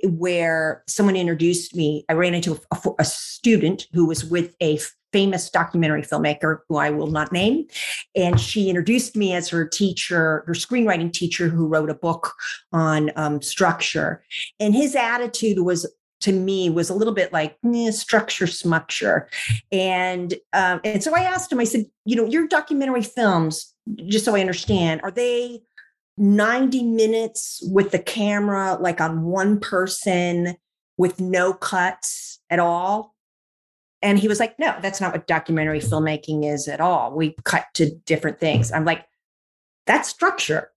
where someone introduced me. I ran into a, a student who was with a famous documentary filmmaker who I will not name. And she introduced me as her teacher, her screenwriting teacher, who wrote a book on um, structure. And his attitude was, to me, was a little bit like eh, structure smucture. And, um, and so I asked him, I said, you know, your documentary films, just so I understand, are they ninety minutes with the camera, like on one person with no cuts at all? And he was like, no, that's not what documentary filmmaking is at all. We cut to different things. I'm like, that's structure.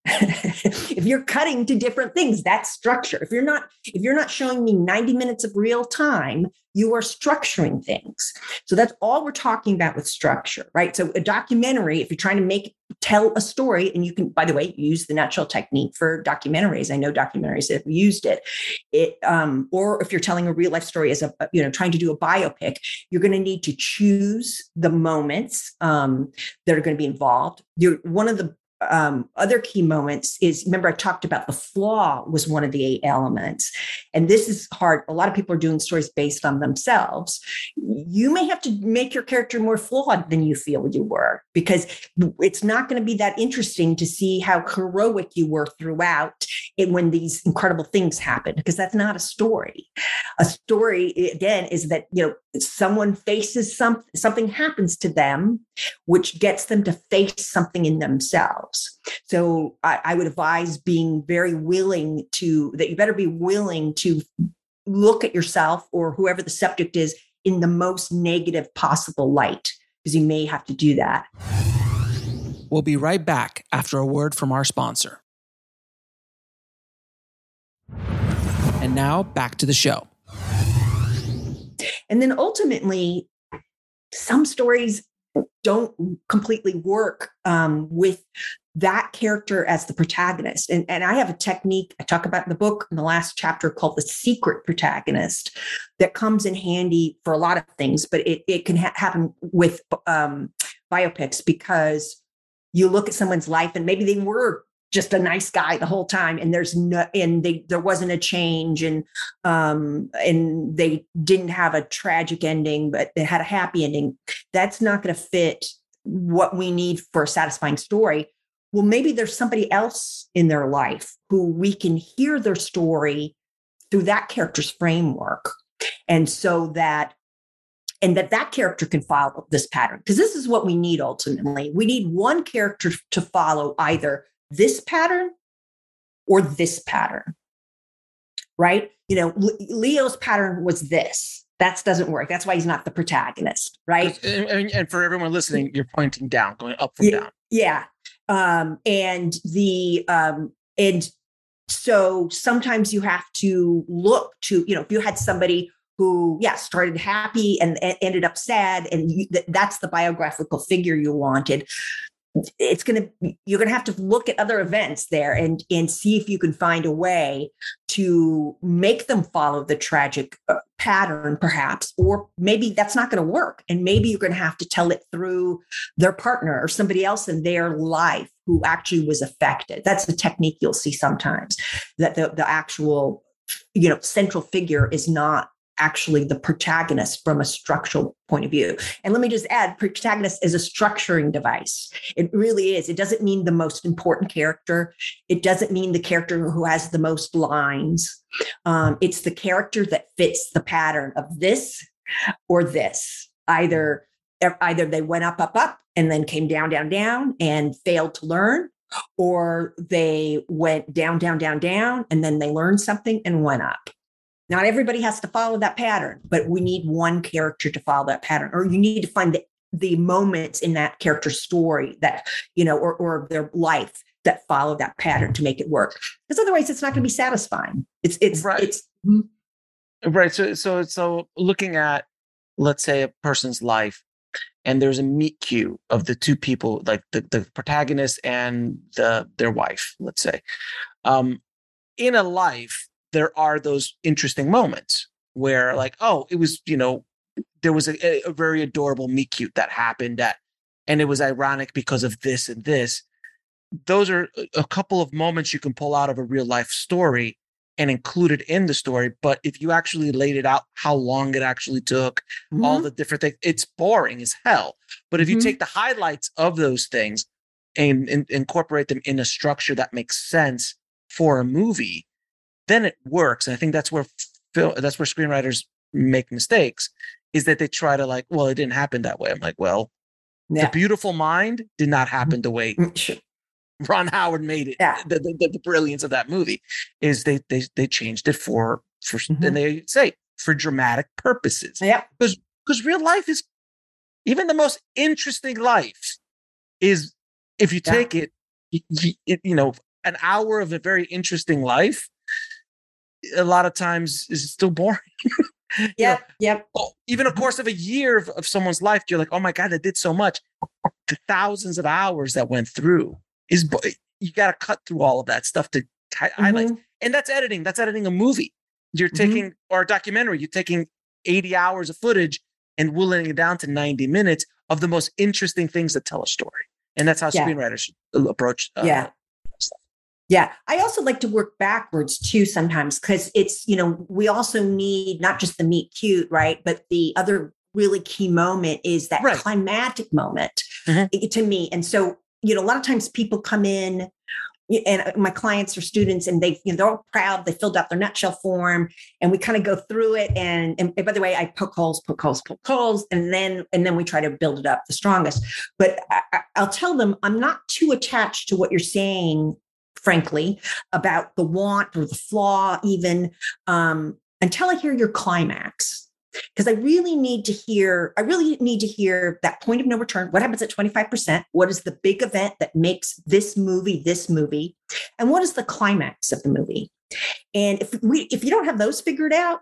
If you're cutting to different things, that's structure. If you're not, if you're not showing me ninety minutes of real time, you are structuring things. So that's all we're talking about with structure, right? So a documentary, if you're trying to make, tell a story, and you can, by the way, use the natural technique for documentaries. I know documentaries that have used it. It, um, or if you're telling a real life story as a, you know, trying to do a biopic, you're going to need to choose the moments um, that are going to be involved. You're one of the Um, other key moments is, remember I talked about the flaw was one of the eight elements. And this is hard. A lot of people are doing stories based on themselves. You may have to make your character more flawed than you feel you were, because it's not going to be that interesting to see how heroic you were throughout it when these incredible things happen, because that's not a story. A story, again, is that, you know, someone faces something, something happens to them, which gets them to face something in themselves. So I, I would advise being very willing to, that you better be willing to look at yourself or whoever the subject is in the most negative possible light, because you may have to do that. We'll be right back after a word from our sponsor. And now back to the show. And then ultimately, some stories don't completely work um, with that character as the protagonist. And, and I have a technique I talk about in the book in the last chapter called the secret protagonist that comes in handy for a lot of things, but it, it can ha- happen with um, biopics, because you look at someone's life and maybe they were just a nice guy the whole time, and there's no, and they, there wasn't a change, and, um, and they didn't have a tragic ending, but they had a happy ending. That's not going to fit what we need for a satisfying story. Well, maybe there's somebody else in their life who we can hear their story through that character's framework. And so that, and that that character can follow this pattern, because this is what we need ultimately. We need one character to follow either this pattern or this pattern, right? You know, Leo's pattern was this. That doesn't work. That's why he's not the protagonist, right? And, and for everyone listening, you're pointing down, going up from yeah, down. Yeah. Um, and the, um, and so sometimes you have to look to, you know, if you had somebody who, yeah, started happy and, and ended up sad, and you, th- that's the biographical figure you wanted. It's going to, you're going to have to look at other events there and, and see if you can find a way to make them follow the tragic uh, pattern, perhaps, or maybe that's not going to work. And maybe you're going to have to tell it through their partner or somebody else in their life who actually was affected. That's the technique you'll see sometimes, that the, the actual, you know, central figure is not actually the protagonist from a structural point of view. And let me just add, protagonist is a structuring device. It really is. It doesn't mean the most important character. It doesn't mean the character who has the most lines. Um, it's the character that fits the pattern of this or this. Either, either they went up, up, up, and then came down, down, down, and failed to learn, or they went down, down, down, down, and then they learned something and went up. Not everybody has to follow that pattern, but we need one character to follow that pattern, or you need to find the, the moments in that character's story that, you know, or, or their life that follow that pattern to make it work. Because otherwise it's not going to be satisfying. It's, it's, right. it's right. So, so, so looking at, let's say, a person's life, and there's a meet cute of the two people, like the, the protagonist and the, their wife, let's say, um, in a life, there are those interesting moments where, like, oh, it was, you know, there was a, a very adorable meet cute that happened at, and it was ironic because of this and this. Those are a couple of moments you can pull out of a real life story and include it in the story. But if you actually laid it out, how long it actually took, mm-hmm. all the different things, it's boring as hell. But if mm-hmm. you take the highlights of those things and, and incorporate them in a structure that makes sense for a movie, then it works. And I think that's where film, that's where screenwriters make mistakes, is that they try to, like, well, it didn't happen that way. I'm like, well, yeah. The Beautiful Mind did not happen the way Ron Howard made it. Yeah. The, the, the brilliance of that movie is they they they changed it for for mm-hmm. and they say for dramatic purposes. Yeah, because because real life is, even the most interesting life is, if you take yeah. it, you, it, you know, an hour of a very interesting life, a lot of times is still boring. Yeah. Yep. Even a course of a year of, of someone's life, you're like, oh my God, they did so much. The thousands of hours that went through is, you got to cut through all of that stuff to hi- mm-hmm. highlight. And that's editing. That's editing a movie. You're taking, mm-hmm. or a documentary, you're taking eighty hours of footage and whittling it down to ninety minutes of the most interesting things that tell a story. And that's how yeah. screenwriters approach uh, yeah. stuff. Yeah. I also like to work backwards too sometimes, because it's, you know, we also need not just the meet cute, right? But the other really key moment is that right. climactic moment mm-hmm. to me. And so, you know, a lot of times people come in and my clients are students, and they, you know, they're all proud. They filled out their nutshell form, and we kind of go through it. And, and by the way, I poke holes, poke holes, poke holes, and then and then we try to build it up the strongest. But I, I'll tell them I'm not too attached to what you're saying, frankly, about the want or the flaw, even um, until I hear your climax. Because I really need to hear, I really need to hear that point of no return. What happens at twenty-five percent? What is the big event that makes this movie this movie? And what is the climax of the movie? And if we, if you don't have those figured out,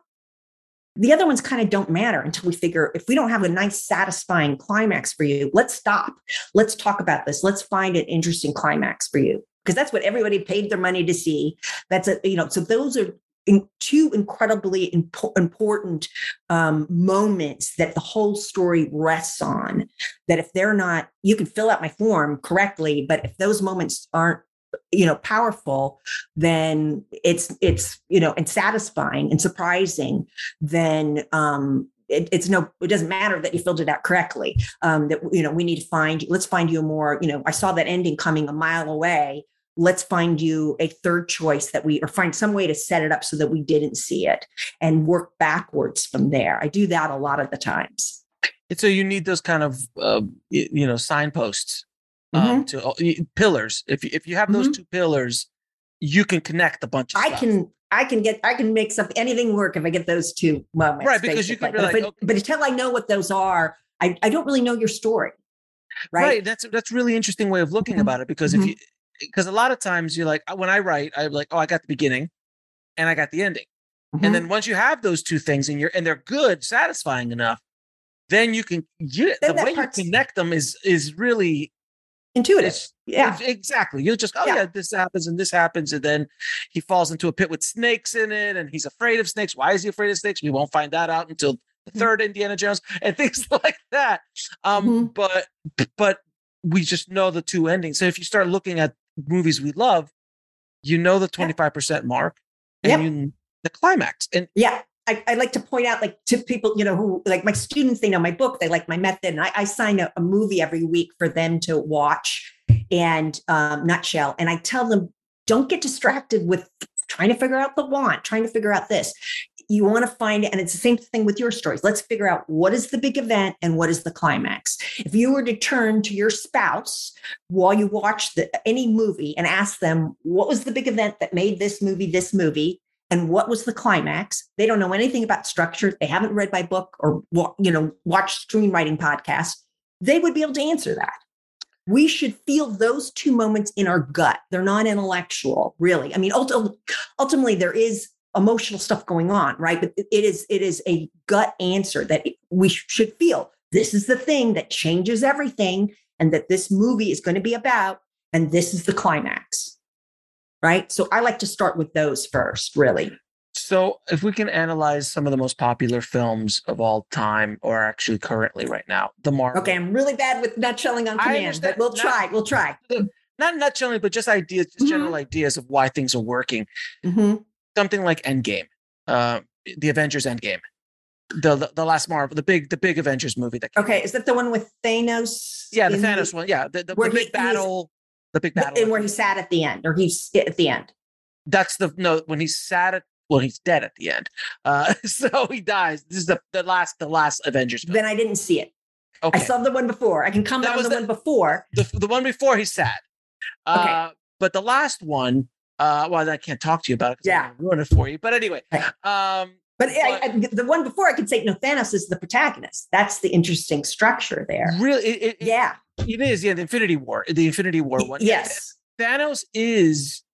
the other ones kind of don't matter until we figure, if we don't have a nice, satisfying climax for you, let's stop. Let's talk about this. Let's find an interesting climax for you. Because that's what everybody paid their money to see. That's a, you know, so those are in two incredibly impo- important um, moments that the whole story rests on, that if they're not, you can fill out my form correctly, but if those moments aren't, you know, powerful, then it's, it's, you know, and satisfying and surprising, then um, it, it's no, it doesn't matter that you filled it out correctly. Um, that, you know, we need to find, let's find you a more, you know, I saw that ending coming a mile away. Let's find you a third choice that we, or find some way to set it up so that we didn't see it and work backwards from there. I do that a lot of the times. And so you need those kind of, uh, you know, signposts, um, mm-hmm. to uh, pillars. If you, if you have those mm-hmm. two pillars, you can connect a bunch of I stuff. can, I can get, I can make something, anything work if I get those two moments. Right. Because basically. You can be like, but, okay. but until I know what those are, I, I don't really know your story. Right. Right. That's, that's a really interesting way of looking mm-hmm. about it, because mm-hmm. if you, because a lot of times you're like, when I write, I'm like, oh, I got the beginning and I got the ending. Mm-hmm. And then once you have those two things and you're, and they're good, satisfying enough, then you can, you, the way you connect them is, is really intuitive. Yeah, exactly. You'll just, oh yeah. yeah, this happens and this happens. And then he falls into a pit with snakes in it and he's afraid of snakes. Why is he afraid of snakes? We won't find that out until the third mm-hmm. Indiana Jones and things like that. Um, mm-hmm. But, but we just know the two endings. So if you start looking at movies we love, you know, the twenty-five percent mark and yep. you, the climax. And yeah, I, I like to point out, like, to people, you know, who, like my students, they know my book, they like my method. And I, I sign a, a movie every week for them to watch and um, nutshell. And I tell them, don't get distracted with trying to figure out the want, trying to figure out this. You want to find it. And it's the same thing with your stories. Let's figure out what is the big event and what is the climax. If you were to turn to your spouse while you watch the, any movie and ask them, what was the big event that made this movie, this movie, and what was the climax? They don't know anything about structure. They haven't read my book or, you know, watched screenwriting podcasts. They would be able to answer that. We should feel those two moments in our gut. They're not intellectual, really. I mean, ultimately, ultimately there is emotional stuff going on, right? But it is it is a gut answer that we should feel. This is the thing that changes everything, and that this movie is going to be about, and this is the climax, right? So I like to start with those first, really. So if we can analyze some of the most popular films of all time, or actually currently right now, the Marvel. Okay, I'm really bad with nutshelling on command, but we'll try. Not, we'll try. Not nutshelling, but just ideas, just mm-hmm. general ideas of why things are working. Mm-hmm. Something like Endgame, uh, the Avengers Endgame, the, the the last Marvel, the big the big Avengers movie. That okay, out. Is that the one with Thanos? Yeah, the Thanos the, one. Yeah, the, the, the big he, battle, the big battle, and where he sat at the end, or he's at the end. That's the no when he sat at. Well, he's dead at the end, uh, so he dies. This is the, the last the last Avengers film. Then I didn't see it. Okay. I saw the one before. I can comment on the, the one before. The, the one before he's sad. Uh, okay. But the last one, uh, well, I can't talk to you about it because yeah. I'm ruin it for you. But anyway. Right. Um, but, but I, I, the one before I could say, no, Thanos is the protagonist. That's the interesting structure there. Really? It, it, yeah. It is. Yeah, the Infinity War. The Infinity War one. Yes. Thanos is...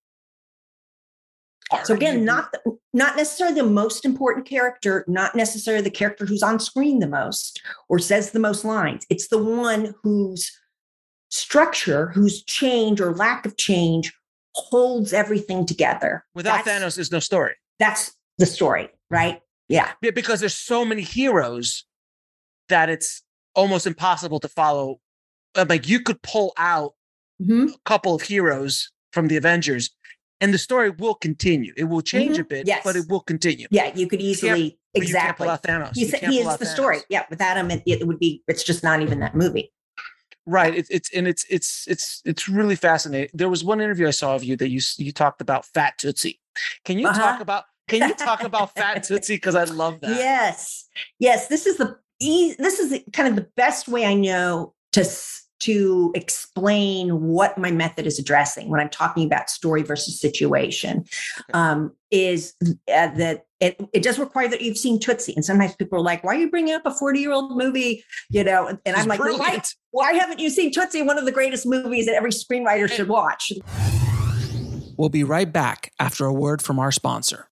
So again, not the, not necessarily the most important character, not necessarily the character who's on screen the most or says the most lines. It's the one whose structure, whose change or lack of change holds everything together. Without that's, Thanos, there's no story. That's the story, right? Yeah. Yeah, because there's so many heroes that it's almost impossible to follow. Like you could pull out mm-hmm. a couple of heroes from the Avengers, and the story will continue. It will change mm-hmm. a bit, yes. but it will continue. Yeah, you could easily, you exactly. You can't pull out Thanos. He's, he is the Thanos. Story. Yeah, without him, it, it would be, it's just not even that movie. Right. It's it's and it's it's it's it's really fascinating. There was one interview I saw of you that you you talked about Fat Tootsie. Can you uh-huh. talk about Can you talk about Fat Tootsie? Because I love that. Yes, yes. This is the this is the, kind of the best way I know to to explain what my method is addressing when I'm talking about story versus situation. Okay. Um, is uh, that it, it does require that you've seen Tootsie. And sometimes people are like, why are you bringing up a forty-year-old movie? You know, and, and I'm like, why, why haven't you seen Tootsie? One of the greatest movies that every screenwriter should watch. We'll be right back after a word from our sponsor.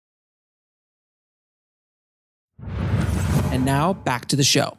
And now back to the show.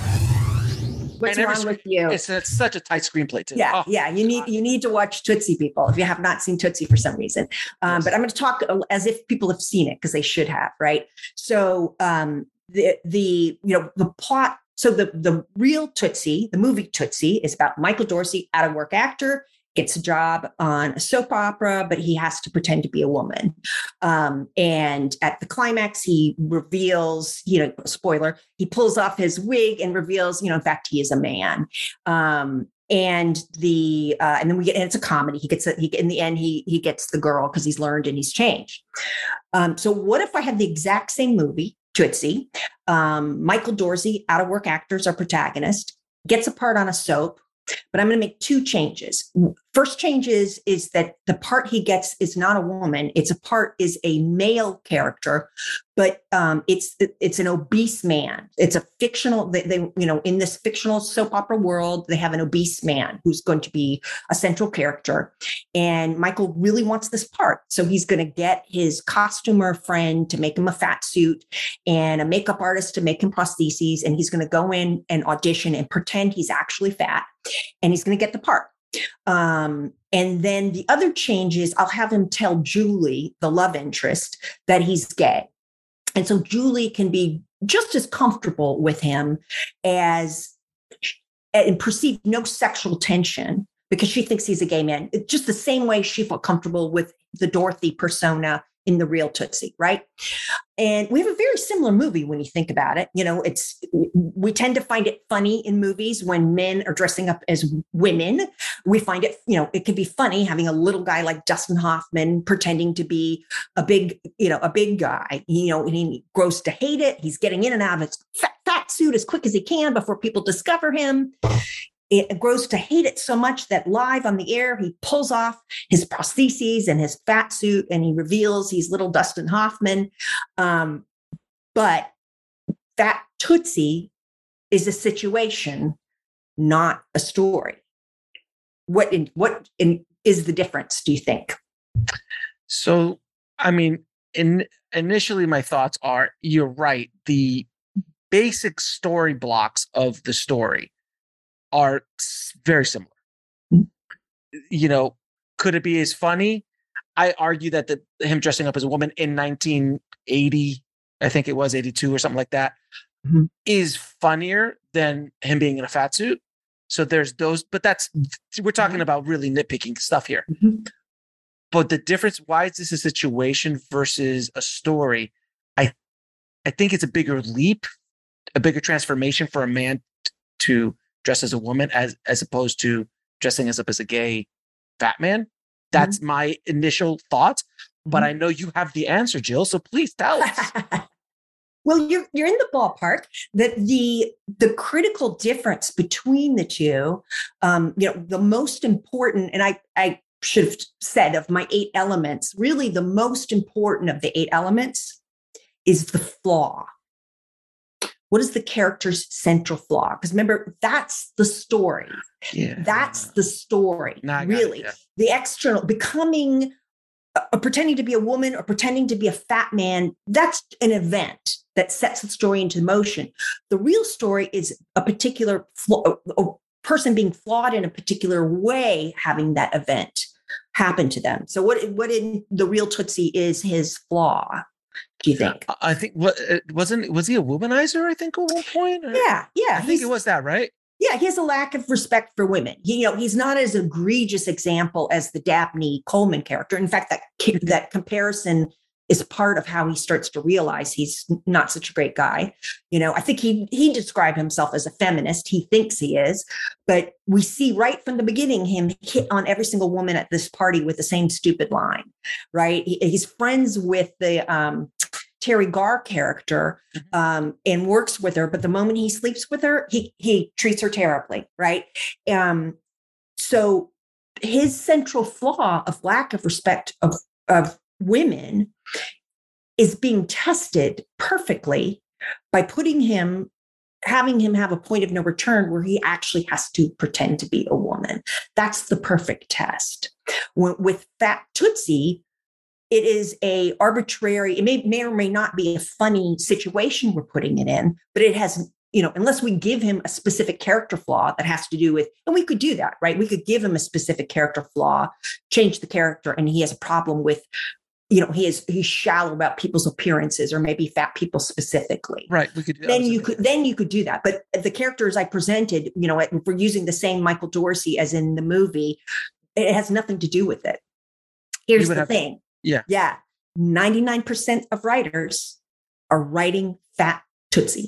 What's wrong with you? It's, it's such a tight screenplay too. Yeah, oh, yeah. You need you need to watch Tootsie, people, if you have not seen Tootsie for some reason. Um, yes. But I'm going to talk as if people have seen it because they should have, right? So um, the the you know the plot. So the the real Tootsie, the movie Tootsie, is about Michael Dorsey, out of work actor, gets a job on a soap opera, but he has to pretend to be a woman. Um, and at the climax, he reveals, you know, spoiler, he pulls off his wig and reveals, you know, in fact, he is a man. Um, and the uh, and then we get, and it's a comedy. He gets, a, he in the end, he he gets the girl because he's learned and he's changed. Um, so what if I had the exact same movie, Tootsie? Um, Michael Dorsey, out of work actor, is our protagonist, gets a part on a soap. But I'm going to make two changes. First change is, is that the part he gets is not a woman. It's a part is a male character, but um, it's it's an obese man. It's a fictional, they, they, you know, in this fictional soap opera world, they have an obese man who's going to be a central character. And Michael really wants this part. So he's going to get his costumer friend to make him a fat suit and a makeup artist to make him prostheses. And he's going to go in and audition and pretend he's actually fat. And he's going to get the part. Um, and then the other change is I'll have him tell Julie, the love interest, that he's gay. And so Julie can be just as comfortable with him as and perceive no sexual tension because she thinks he's a gay man. It's just the same way she felt comfortable with the Dorothy persona in the real Tootsie, right? And we have a very similar movie when you think about it. You know, it's we tend to find it funny in movies when men are dressing up as women. We find it, you know, it can be funny having a little guy like Dustin Hoffman pretending to be a big, you know, a big guy. You know, and he grows to hate it. He's getting in and out of his fat, fat suit as quick as he can before people discover him. It grows to hate it so much that live on the air, he pulls off his prostheses and his fat suit and he reveals he's little Dustin Hoffman. Um, but Fat Tootsie is a situation, not a story. What in, what in, is the difference, do you think? So, I mean, in, initially my thoughts are, you're right. The basic story blocks of the story are very similar. You know, could it be as funny? I argue that the him dressing up as a woman in nineteen eighty, I think it was eighty-two or something like that, mm-hmm. is funnier than him being in a fat suit. So there's those, but that's, we're talking mm-hmm. about really nitpicking stuff here. Mm-hmm. But the difference, why is this a situation versus a story? I, I think it's a bigger leap, a bigger transformation for a man t- to dress as a woman as as opposed to dressing as up as a gay fat man. That's mm-hmm. my initial thoughts, but mm-hmm. I know you have the answer, Jill. So please tell us. Well, you're you're in the ballpark. That the the critical difference between the two, um, you know, the most important, and I I should have said of my eight elements, really the most important of the eight elements is the flaw. What is the character's central flaw? Because remember, that's the story. Yeah. That's the story, no, really. It, yeah. The external, becoming, uh, pretending to be a woman or pretending to be a fat man, that's an event that sets the story into motion. The real story is a particular flaw, a, a person being flawed in a particular way, having that event happen to them. So what, what in the real Tootsie is his flaw? Do you think? I think what wasn't was he a womanizer? I think at one point. Or? Yeah, yeah. I think it was that, right? Yeah, he has a lack of respect for women. He, you know, he's not as egregious example as the Dabney Coleman character. In fact, that that comparison is part of how he starts to realize he's not such a great guy. You know, I think he he described himself as a feminist. He thinks he is, but we see right from the beginning him hit on every single woman at this party with the same stupid line, right? He, he's friends with the um, Terry Garr character um, and works with her, but the moment he sleeps with her, he he treats her terribly, right? Um, so his central flaw of lack of respect of of women is being tested perfectly by putting him, having him have a point of no return where he actually has to pretend to be a woman. That's the perfect test. When, with Fat Tootsie, it is a arbitrary, it may, may or may not be a funny situation we're putting it in, but it has, you know, unless we give him a specific character flaw that has to do with, and we could do that, right? We could give him a specific character flaw, change the character, and he has a problem with, you know, he is he's shallow about people's appearances or maybe fat people specifically. Right. We could do that. Then you could then you could do that. But the characters I presented, you know, if we're using the same Michael Dorsey as in the movie, it has nothing to do with it. Here's the thing. To, yeah. Yeah. ninety-nine percent of writers are writing Fat Tootsie.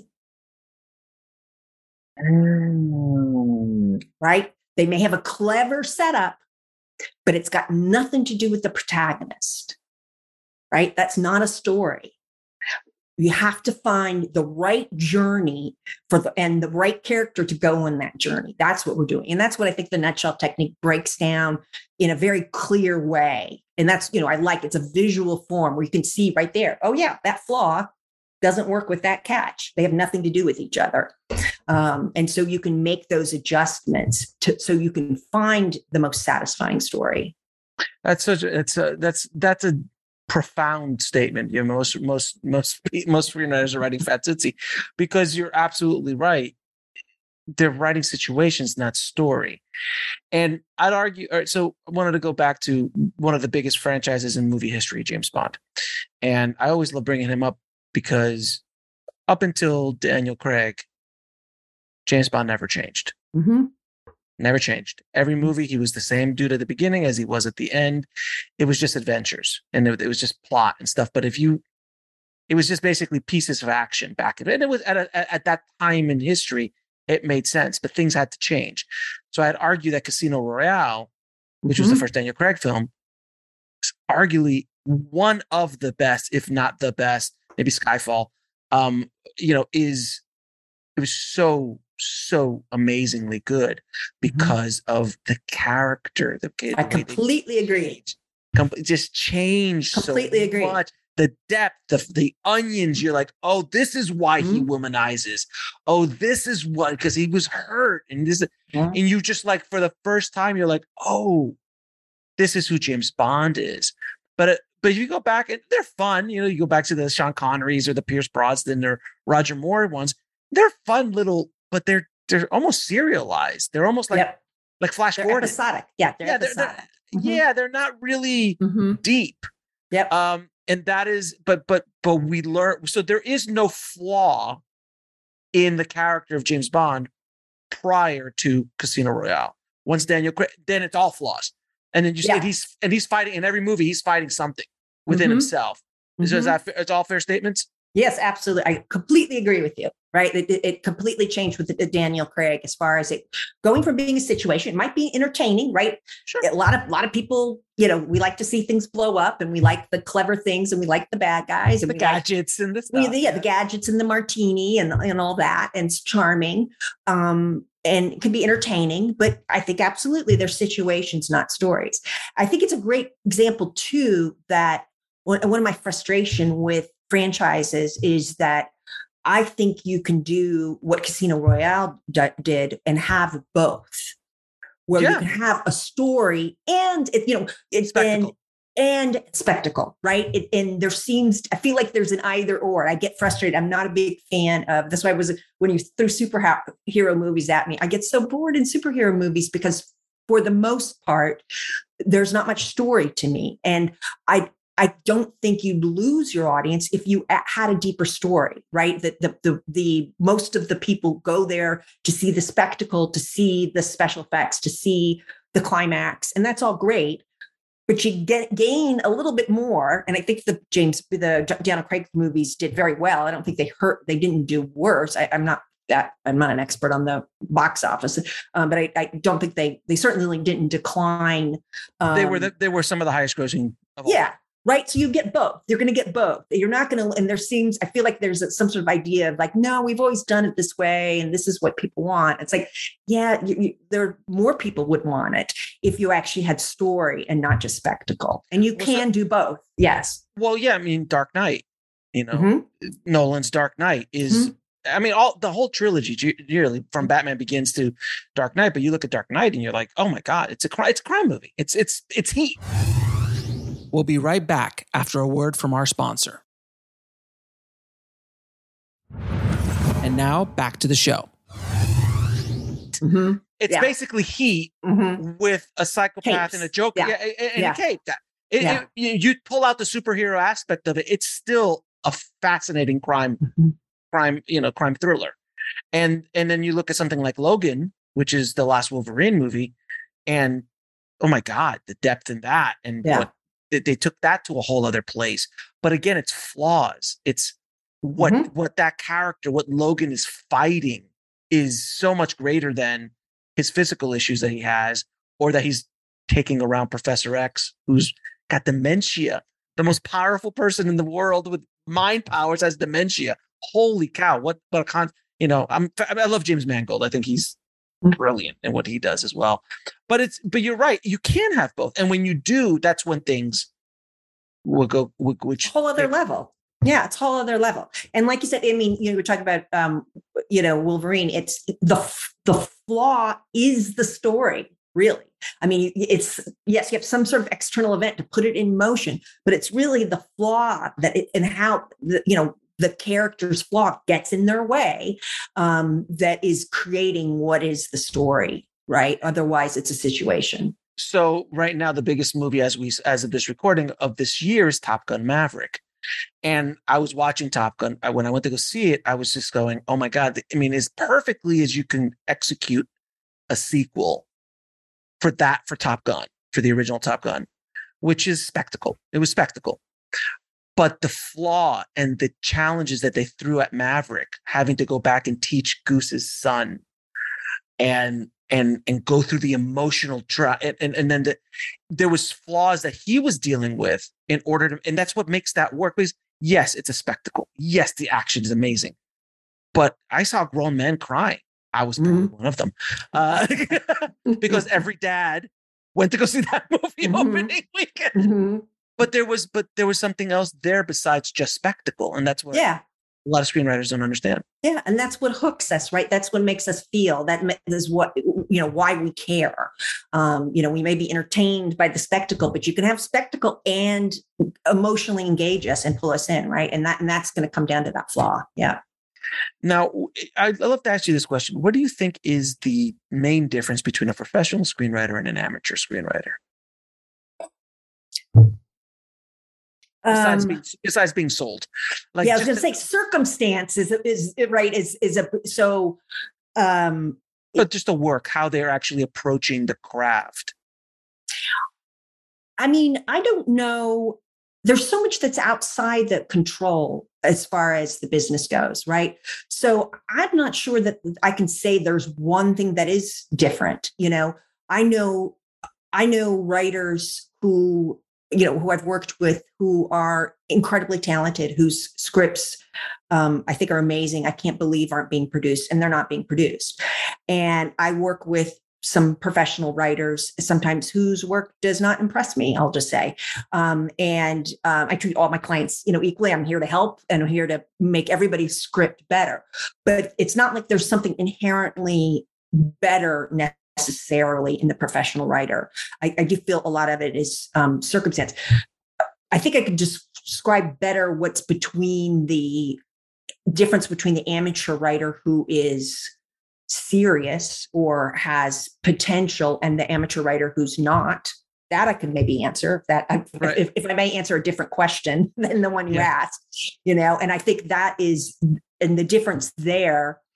Mm. Right? They may have a clever setup, but it's got nothing to do with the protagonist. Right? That's not a story. You have to find the right journey for the and the right character to go on that journey. That's what we're doing. And that's what I think the nutshell technique breaks down in a very clear way. And that's, you know, I like it's a visual form where you can see right there. Oh yeah, that flaw doesn't work with that catch. They have nothing to do with each other. Um, and so you can make those adjustments to, so you can find the most satisfying story. That's such a, it's a, that's, that's a profound statement. You know, most, most, most, most screenwriters are writing Fat Tootsie because you're absolutely right. They're writing situations, not story. And I'd argue, all right, so I wanted to go back to one of the biggest franchises in movie history, James Bond. And I always love bringing him up because up until Daniel Craig, James Bond never changed. Mm-hmm. Never changed. Every movie, he was the same dude at the beginning as he was at the end. It was just adventures and it, it was just plot and stuff. But if you, it was just basically pieces of action back in it. And it was at, a, at that time in history, it made sense, but things had to change. So I'd argue that Casino Royale, which mm-hmm. was the first Daniel Craig film, is arguably one of the best, if not the best, maybe Skyfall, um, you know, is, it was so, so amazingly good because mm-hmm. of the character. The, the I completely agree. Com- just changed completely so agree. much. The depth, the, the onions, you're like, oh, this is why mm-hmm. he womanizes. Oh, this is what, because he was hurt. And this, yeah. and you just like, for the first time, you're like, oh, this is who James Bond is. But it, But if you go back, and they're fun, you know, you go back to the Sean Connerys or the Pierce Brosnan or Roger Moore ones, they're fun little, but they're they're almost serialized. They're almost like yep. like Flash they're Gordon. Episodic. Yeah, they're yeah, episodic. They're, they're, mm-hmm. yeah, they're not really mm-hmm. deep. Yep. Um, and that is, but but but we learn. So there is no flaw in the character of James Bond prior to Casino Royale. Once Daniel Craig, then it's all flaws. And then you see yeah. and he's and he's fighting in every movie. He's fighting something within mm-hmm. himself. Mm-hmm. So is that it's all fair statements? Yes, absolutely. I completely agree with you. Right, it, it completely changed with the, the Daniel Craig as far as it going from being a situation. It might be entertaining, right? Sure. A lot of a lot of people, you know, we like to see things blow up, and we like the clever things, and we like the bad guys, and the we gadgets like, and the stuff. We, yeah, the gadgets and the martini and and all that, and it's charming. Um, and it can be entertaining, but I think absolutely they're situations, not stories. I think it's a great example too that one, one of my frustration with franchises is that I think you can do what Casino Royale d- did and have both, where yeah. you can have a story and it, you know, it's spectacle. And, and spectacle, right? It, and there seems, I feel like there's an either or. I get frustrated. I'm not a big fan of, that's why I was, when you threw superhero movies at me, I get so bored in superhero movies because for the most part, there's not much story to me. And I, I don't think you'd lose your audience if you had a deeper story, right? That the, the the most of the people go there to see the spectacle, to see the special effects, to see the climax, and that's all great. but you get gain a little bit more. And I think the James, the Daniel Craig movies did very well. I don't think they hurt, they didn't do worse. I, I'm not that, I'm not an expert on the box office, um, but I, I don't think they, they certainly didn't decline. Um, they were, the, they were some of the highest grossing. Of all. Yeah. Right. So you get both. You're going to get both. You're not going to, and there seems, I feel like there's some sort of idea of like, no, we've always done it this way. And this is what people want. It's like, yeah, you, you, there more people would want it if you actually had story and not just spectacle. And you Well, can so- do both. Yes. Well, yeah, I mean, Dark Knight, you know, Mhm. Nolan's Dark Knight is, Mhm. I mean, all the whole trilogy, ge- really, from Batman Begins to Dark Knight. But you look at Dark Knight and you're like, oh my God, it's a crime, it's a crime movie. It's it's it's heat. We'll be right back after a word from our sponsor. And now back to the show. Mm-hmm. It's Yeah. basically Heat Mm-hmm. with a psychopath Capes. and a Joker, Yeah. yeah, and, and Yeah. a cape. That it, Yeah. it- you, you pull out the superhero aspect of it, it's still a fascinating crime, Mm-hmm. crime, you know, crime thriller. And and then you look at something like Logan, which is the last Wolverine movie, and oh my God, the depth in that, and Yeah. what they, they took that to a whole other place. But again, it's flaws. It's what Mhm. what that character, what Logan is fighting, is so much greater than his physical issues that he has, or that he's taking around Professor X, who's got dementia. The most powerful person in the world with mind powers has dementia. Holy cow! What what a con. You know, I'm I love James Mangold. I think he's brilliant in what he does as well. But it's but you're right. You can have both, and when you do, that's when things will go. Will, which Whole other level. Yeah, it's a whole other level. And like you said, I mean, you know, we're talking about, um, you know, Wolverine. It's the the flaw is the story, really. I mean, it's yes, you have some sort of external event to put it in motion, but it's really the flaw that it, and how the, you know the character's flaw gets in their way um, that is creating what is the story, right? Otherwise, it's a situation. So right now, the biggest movie as we as of this recording of this year is Top Gun Maverick. And I was watching Top Gun. I, when I went to go see it, I was just going, oh my God. I mean, as perfectly as you can execute a sequel for that, for Top Gun, for the original Top Gun, which is spectacle. It was spectacle. But the flaw and the challenges that they threw at Maverick, having to go back and teach Goose's son and and and go through the emotional tra- and, and and then the, there was flaws that he was dealing with in order to, and that's what makes that work. Because yes, it's a spectacle. Yes, the action is amazing, but I saw grown men crying. I was probably Mhm. one of them, uh, because every dad went to go see that movie Mhm. opening weekend. Mhm. But there was, but there was something else there besides just spectacle, and that's what Yeah. a lot of screenwriters don't understand. Yeah, and that's what hooks us, right? That's what makes us feel. That ma- is what, you know, why we care. Um, you know, we may be entertained by the spectacle, but you can have spectacle and emotionally engage us and pull us in, right? And that and that's going to come down to that flaw. Yeah. Now, I- I'd love to ask you this question: what do you think is the main difference between a professional screenwriter and an amateur screenwriter? Besides Um, being besides being sold, like yeah, I was just going to say circumstance is is right is is a so. Um, but just the work, how they're actually approaching the craft. I mean, I don't know. There's so much that's outside the control as far as the business goes, right? So I'm not sure that I can say there's one thing that is different. You know, I know, I know writers who, you know, who I've worked with who are incredibly talented, whose scripts um, I think are amazing. I can't believe aren't being produced, and they're not being produced. And I work with some professional writers, sometimes whose work does not impress me, I'll just say. Um, and um, I treat all my clients, you know, equally. I'm here to help and I'm here to make everybody's script better. But it's not like there's something inherently better necessarily in the professional writer. I, I do feel a lot of it is um, circumstance. I think I could just describe better what's between the difference between the amateur writer who is serious or has potential and the amateur writer who's not. That I can maybe answer that I, Right. if, if I may answer a different question than the one you Yeah. asked, you know, and I think that is, and the difference there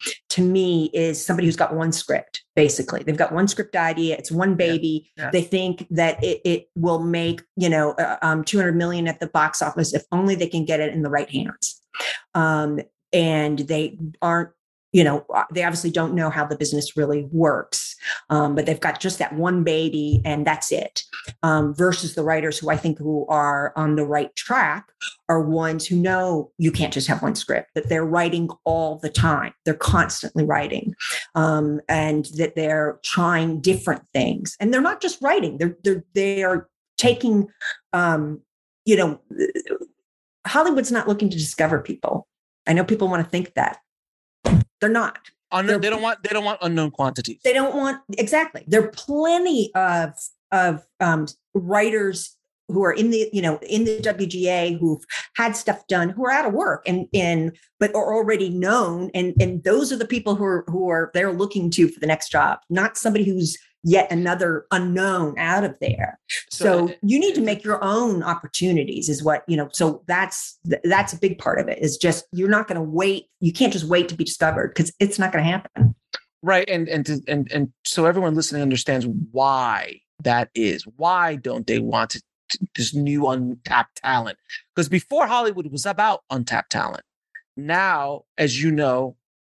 to me is somebody who's got one script, basically. They've got one script idea. It's one baby. Yeah. Yeah. They think that it, it will make, you know, uh, um, two hundred million at the box office if only they can get it in the right hands. Um, and they aren't, you know, they obviously don't know how the business really works, um, but they've got just that one baby and that's it. Um, versus the writers who I think who are on the right track are ones who know you can't just have one script, that they're writing all the time. They're constantly writing, um, and that they're trying different things. And they're not just writing, they're, they're, they are taking, um, you know, Hollywood's not looking to discover people. I know people want to think that. They're not. Unknown, they don't want. They don't want unknown quantities. They don't want exactly. There are plenty of of um, writers who are in the you know in the W G A who've had stuff done, who are out of work and and but are already known, and and those are the people who are who are they're looking to for the next job, not somebody who's yet another unknown out of there. So, so you need to make your own opportunities is what, you know, so that's, that's a big part of it is just, you're not going to wait. You can't just wait to be discovered because it's not going to happen. Right. And, and, to, and, and so everyone listening understands why that is. Why don't they want to, to, this new untapped talent? Because before Hollywood was about untapped talent. Now, as you know,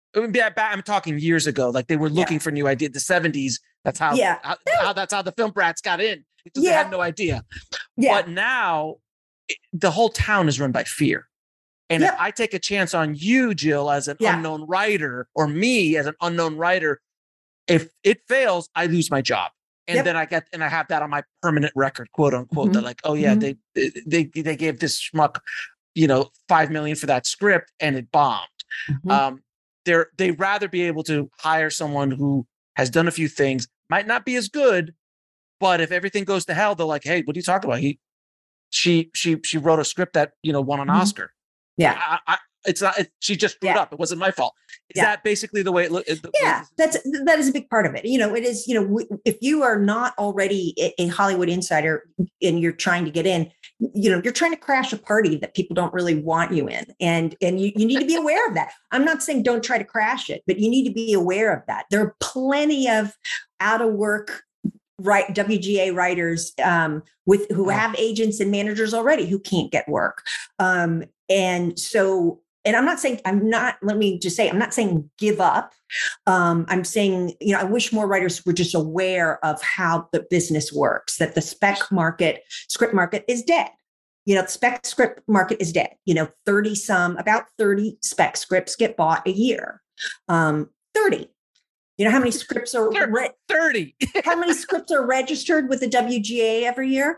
I'm talking years ago, like they were looking yeah. for new ideas. The seventies, that's how, yeah. how, how that's how the film brats got in. Because yeah. they had no idea. Yeah. But now the whole town is run by fear. And yeah. if I take a chance on you, Jill, as an yeah. unknown writer, or me as an unknown writer, if it fails, I lose my job. And yep. then I get, and I have that on my permanent record, quote unquote. Mm-hmm. They're like, oh yeah, mm-hmm. they, they, they gave this schmuck, you know, five million for that script and it bombed. Mm-hmm. Um, They're, they'd rather be able to hire someone who has done a few things, might not be as good, but if everything goes to hell, they're like, hey, what are you talking about? He, she, she, she wrote a script that, you know, won an mm-hmm. Oscar. Yeah. I, I, it's not, it, she just screwed yeah. up. It wasn't my fault. Is yeah. that basically the way it looked? Yeah, that's, that is a big part of it. You know, it is, you know, w- if you are not already a, a Hollywood insider and you're trying to get in, you know, you're trying to crash a party that people don't really want you in. And, and you, you need to be aware of that. I'm not saying don't try to crash it, but you need to be aware of that. There are plenty of out of work right W G A writers um, with who have agents and managers already who can't get work. Um, and so, and I'm not saying, I'm not, let me just say, I'm not saying give up. Um, I'm saying, you know, I wish more writers were just aware of how the business works, that the spec market, script market is dead. You know, the spec script market is dead. You know, thirty some, about thirty spec scripts get bought a year. Um, thirty. You know how many scripts are re- thirty? How many scripts are registered with the W G A every year?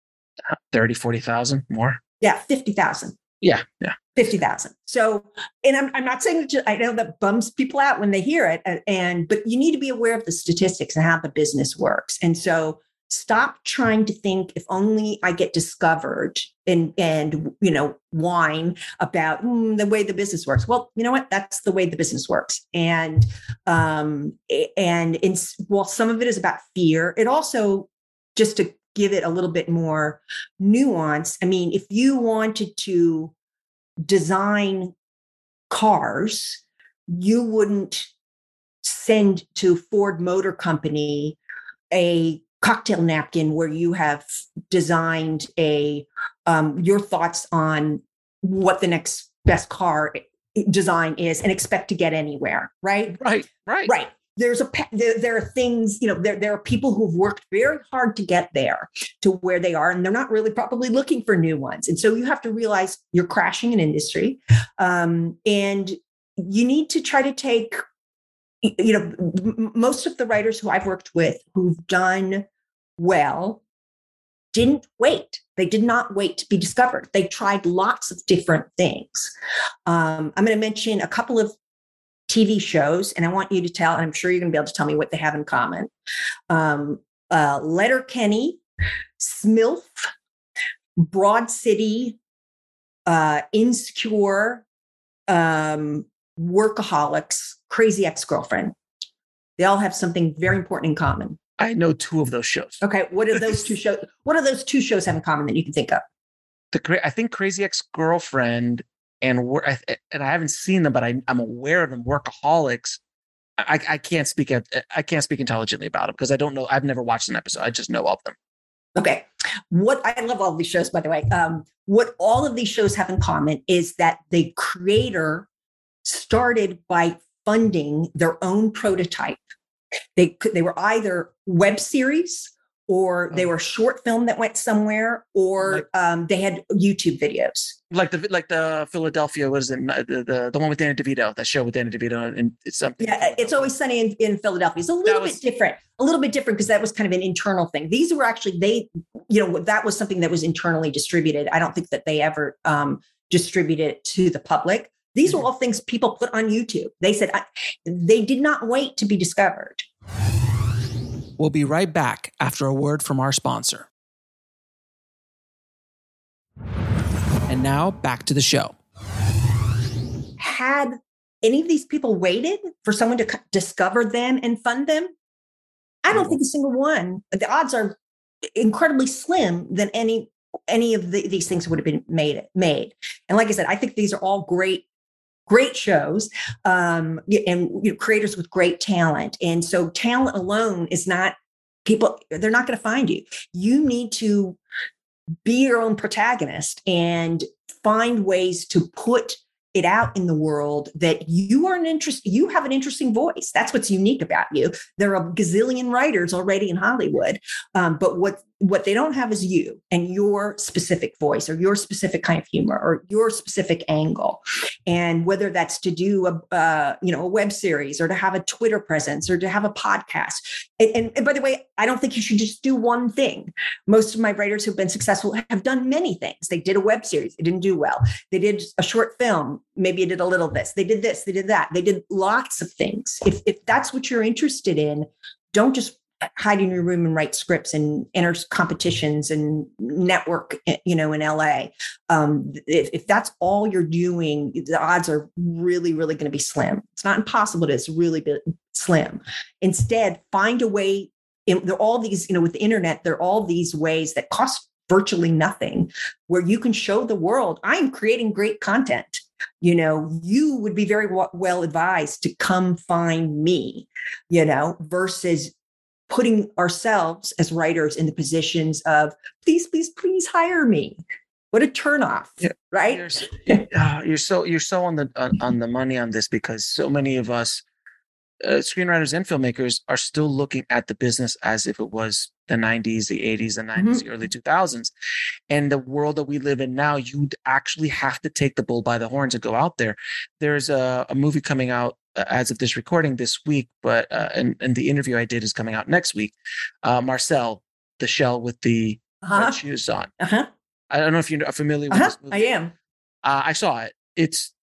thirty, forty thousand more. Yeah, fifty thousand. Yeah, yeah. fifty thousand. So, and I'm, I'm not saying, that I know that bums people out when they hear it, and, and, but you need to be aware of the statistics and how the business works. And so stop trying to think if only I get discovered and, and, you know, whine about mm, the way the business works. Well, you know what? That's the way the business works. And, um, and in, while some of it is about fear, it also, just to give it a little bit more nuance. I mean, if you wanted to design cars, you wouldn't send to Ford Motor Company a cocktail napkin where you have designed a um, your thoughts on what the next best car design is and expect to get anywhere, right? Right, right, right. There's a there, there are things, you know, there there are people who've worked very hard to get there to where they are, and they're not really probably looking for new ones. And so you have to realize you're crashing an industry, um, and you need to try to take. You know, m- most of the writers who I've worked with who've done well didn't wait. They did not wait to be discovered. They tried lots of different things. Um, I'm going to mention a couple of T V shows, and I want you to tell, and I'm sure you're going to be able to tell me what they have in common. Um, uh, Letterkenny, Smilf, Broad City, uh, Insecure, um, Workaholics, Crazy Ex-Girlfriend. They all have something very important in common. I know two of those shows. Okay, what are those two shows? What do those two shows have in common that you can think of? The I think Crazy Ex-Girlfriend and we're, and I haven't seen them, but I, I'm aware of them. Workaholics. I, I can't speak I can't speak intelligently about them because I don't know. I've never watched an episode. I just know of them. Okay. What I love all these shows, by the way. Um, what all of these shows have in common is that the creator started by funding their own prototype. They could, they were either web series or they were short film that went somewhere, or like, um, they had YouTube videos. Like the like the Philadelphia, what is it? The the, the one with Danny DeVito, that show with Danny DeVito, and it's something. Yeah, It's Always Sunny in, in Philadelphia. It's a little was, bit different, a little bit different because that was kind of an internal thing. These were actually they, you know, that was something that was internally distributed. I don't think that they ever um, distributed it to the public. These mm-hmm. were all things people put on YouTube. They said I, they did not wait to be discovered. We'll be right back after a word from our sponsor. And now back to the show. Had any of these people waited for someone to c- discover them and fund them? I don't think a single one. The odds are incredibly slim that any any of the, these things would have been made. Made. And like I said, I think these are all great Great shows um, and you know, creators with great talent. And so talent alone is not people, they're not going to find you. You need to be your own protagonist and find ways to put it out in the world that you are an interest, you have an interesting voice. That's what's unique about you. There are a gazillion writers already in Hollywood, um, but what what they don't have is you and your specific voice or your specific kind of humor or your specific angle. And whether that's to do a uh, you know a web series or to have a Twitter presence or to have a podcast. And, and, and by the way, I don't think you should just do one thing. Most of my writers who've been successful have done many things. They did a web series. It didn't do well. They did a short film. Maybe it did a little of this. They did this. They did that. They did lots of things. If if that's what you're interested in, don't just hide in your room and write scripts and enter competitions and network, you know, in L A. Um, if, if that's all you're doing, the odds are really, really going to be slim. It's not impossible, but it's really slim. Instead, find a way. In, there are all these, you know, with the internet, there are all these ways that cost virtually nothing where you can show the world, I'm creating great content. You know, you would be very w- well advised to come find me, you know, versus putting ourselves as writers in the positions of please, please, please hire me. What a turnoff, yeah, right? You're so, uh, you're so you're so on the on, on the money on this because so many of us uh, screenwriters and filmmakers are still looking at the business as if it was the nineties, the eighties, the nineties, mm-hmm. the early two thousands, and the world that we live in now. You'd actually have to take the bull by the horns and go out there. There's a, a movie coming out uh, as of this recording this week, but uh, and, and the interview I did is coming out next week. Uh, Marcel, the shell with the uh-huh. red shoes on. Uh-huh. I don't know if you're familiar with uh-huh. this movie. I am. Uh, I saw it. It's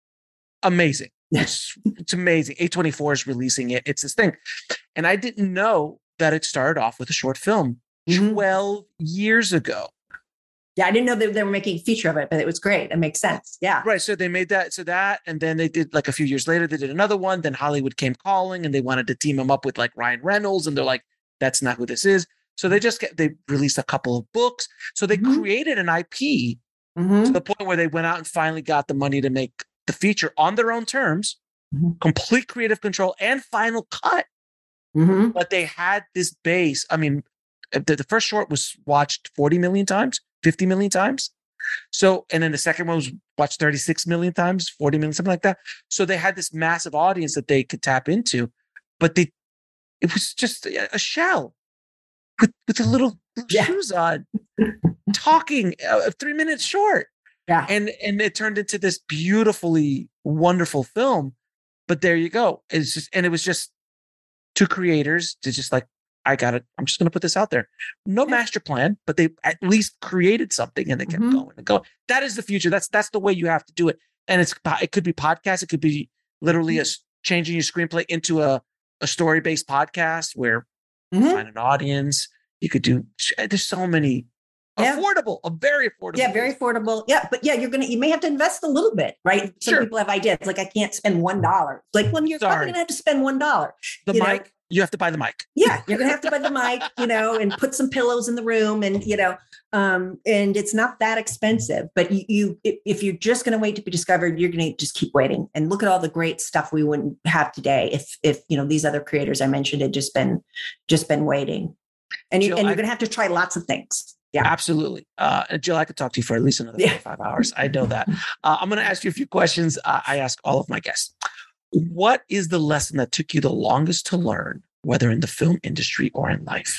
amazing. It's, it's amazing. A twenty-four is releasing it. It's this thing. And I didn't know that it started off with a short film mm-hmm. twelve years ago. Yeah, I didn't know that they were making a feature of it, but it was great. It makes sense. Yeah. Right. So they made that. So that, and then they did like a few years later, they did another one. Then Hollywood came calling and they wanted to team him up with like Ryan Reynolds. And they're like, that's not who this is. So they just get, they released a couple of books. So they mm-hmm. created an I P mm-hmm. to the point where they went out and finally got the money to make the feature on their own terms, mm-hmm. complete creative control and final cut. Mm-hmm. But they had this base. I mean, the, the first short was watched forty million times, fifty million times. So, and then the second one was watched thirty-six million times, forty million, something like that. So they had this massive audience that they could tap into, but they, it was just a, a shell with, with the little, little yeah. shoes on, talking uh, three minutes short. Yeah. And, and it turned into this beautifully wonderful film, but there you go. It's just, and it was just two creators to just like, I got it. I'm just going to put this out there. No yeah. master plan, but they at least created something and they kept mm-hmm. going and going. That is the future. That's, that's the way you have to do it. And it's, it could be podcast. It could be literally a, changing your screenplay into a, a story-based podcast where mm-hmm. you find an audience. You could do, there's so many Yeah. affordable, a very affordable. Yeah, very affordable. Yeah, but yeah, you're gonna you may have to invest a little bit, right? Some Sure. people have ideas like I can't spend one dollar. Like, well, you're Sorry. probably gonna have to spend one dollar. The you mic, know? you have to buy the mic. Yeah, you're gonna have to buy the mic, you know, and put some pillows in the room, and you know, um, and it's not that expensive. But you, you if, if you're just gonna wait to be discovered, you're gonna just keep waiting. And look at all the great stuff we wouldn't have today if if you know these other creators I mentioned had just been just been waiting. And you Jill, and you're I- gonna have to try lots of things. Yeah. Absolutely. Uh, and Jill, I could talk to you for at least another Yeah. five hours. I know that. Uh, I'm going to ask you a few questions. Uh, I ask all of my guests. What is the lesson that took you the longest to learn, whether in the film industry or in life?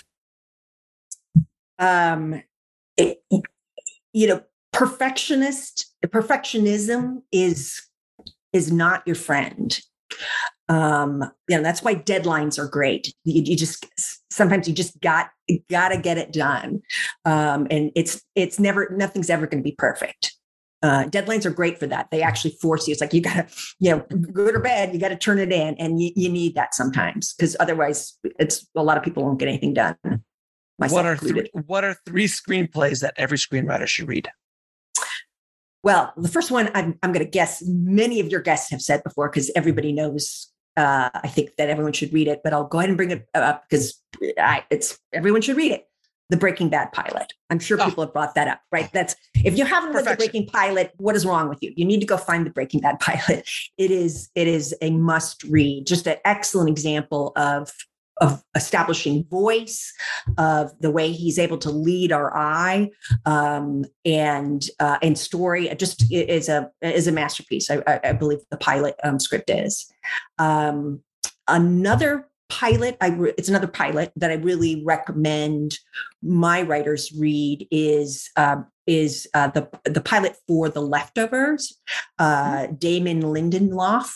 Um, it, you know, perfectionist perfectionism is is not your friend. Um, you know, that's why deadlines are great. You, you just sometimes you just got got to get it done, um, and it's it's never nothing's ever going to be perfect. Uh, deadlines are great for that. They actually force you. It's like you got to, you know, good or bad, you got to turn it in, and you, you need that sometimes because otherwise, it's a lot of people won't get anything done. Myself What are included. three, what are three screenplays that every screenwriter should read? Well, the first one I'm, I'm going to guess many of your guests have said before because everybody knows. Uh, I think that everyone should read it, but I'll go ahead and bring it up because I, it's everyone should read it. The Breaking Bad pilot. I'm sure people oh. have brought that up, right? That's if you haven't read the Breaking pilot, what is wrong with you? You need to go find the Breaking Bad pilot. It is it is a must read. Just an excellent example of of establishing voice, of the way he's able to lead our eye, um, and uh, and story. It just is a is a masterpiece. I, I believe the pilot um, script is. Um, another pilot, I re- it's another pilot that I really recommend my writers read is uh, is uh, the the pilot for The Leftovers, uh, Damon Lindelof,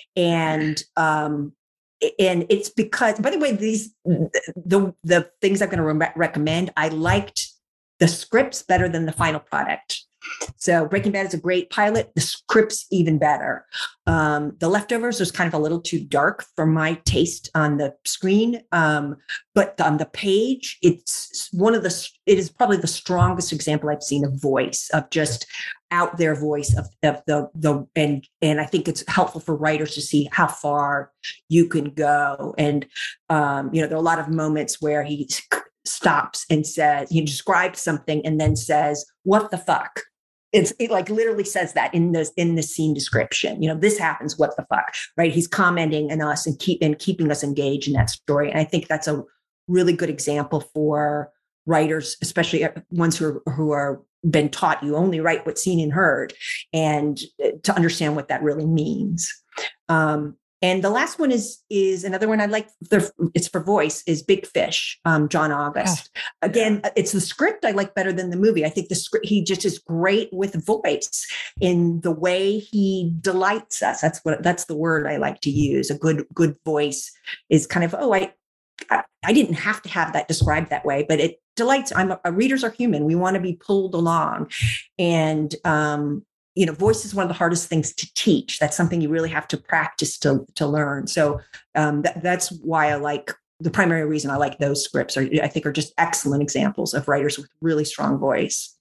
and. Um, And it's because, by the way, these the the things I'm going to re- recommend. I liked the scripts better than the final product. So Breaking Bad is a great pilot. The script's even better. Um, the Leftovers was kind of a little too dark for my taste on the screen, um, but on the page, it's one of the. It is probably the strongest example I've seen of voice, of just out there voice of, of the the and and I think it's helpful for writers to see how far you can go. And um, you know, there are a lot of moments where he stops and says, he describes something and then says, "What the fuck?" It's it like literally says that in the in the scene description. You know, this happens. What the fuck, right? He's commenting on us and keep and keeping us engaged in that story. And I think that's a really good example for writers, especially ones who are who are been taught you only write what's seen and heard, and to understand what that really means. Um, and the last one is is another one I like. The, it's for voice is Big Fish, um, John August. Oh, Again, yeah. It's the script I like better than the movie. I think the script, he just is great with voice in the way he delights us. That's what that's the word I like to use. A good good voice is kind of, oh, I I, I didn't have to have that described that way, but it delights. I'm a, readers are human. We want to be pulled along, and um, you know, voice is one of the hardest things to teach. That's something you really have to practice to to learn. So um, that, that's why I like the primary reason I like those scripts. Are I think are just excellent examples of writers with really strong voice.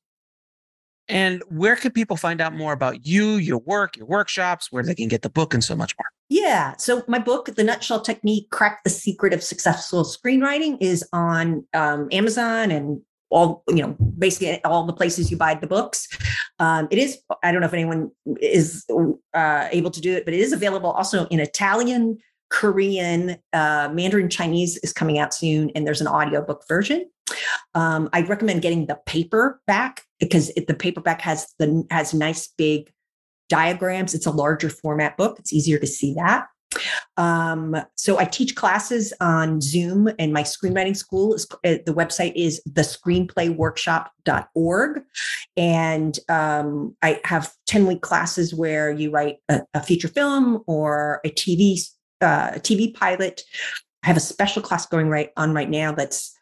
And where can people find out more about you, your work, your workshops, where they can get the book and so much more? Yeah. So my book, The Nutshell Technique, Crack the Secret of Successful Screenwriting, is on um, Amazon and all, you know, basically all the places you buy the books. Um, it is, I don't know if anyone is uh, able to do it, but it is available also in Italian, Korean, uh, Mandarin Chinese is coming out soon, and there's an audiobook version. Um, I recommend getting the paperback because it, the paperback has the has nice big diagrams. It's a larger format book. It's easier to see that. Um, so I teach classes on Zoom, and my screenwriting school is uh, the website is the screenplay workshop dot org. And um, I have ten week classes where you write a, a feature film or a T V, uh, a T V pilot. I have a special class going right on right now that's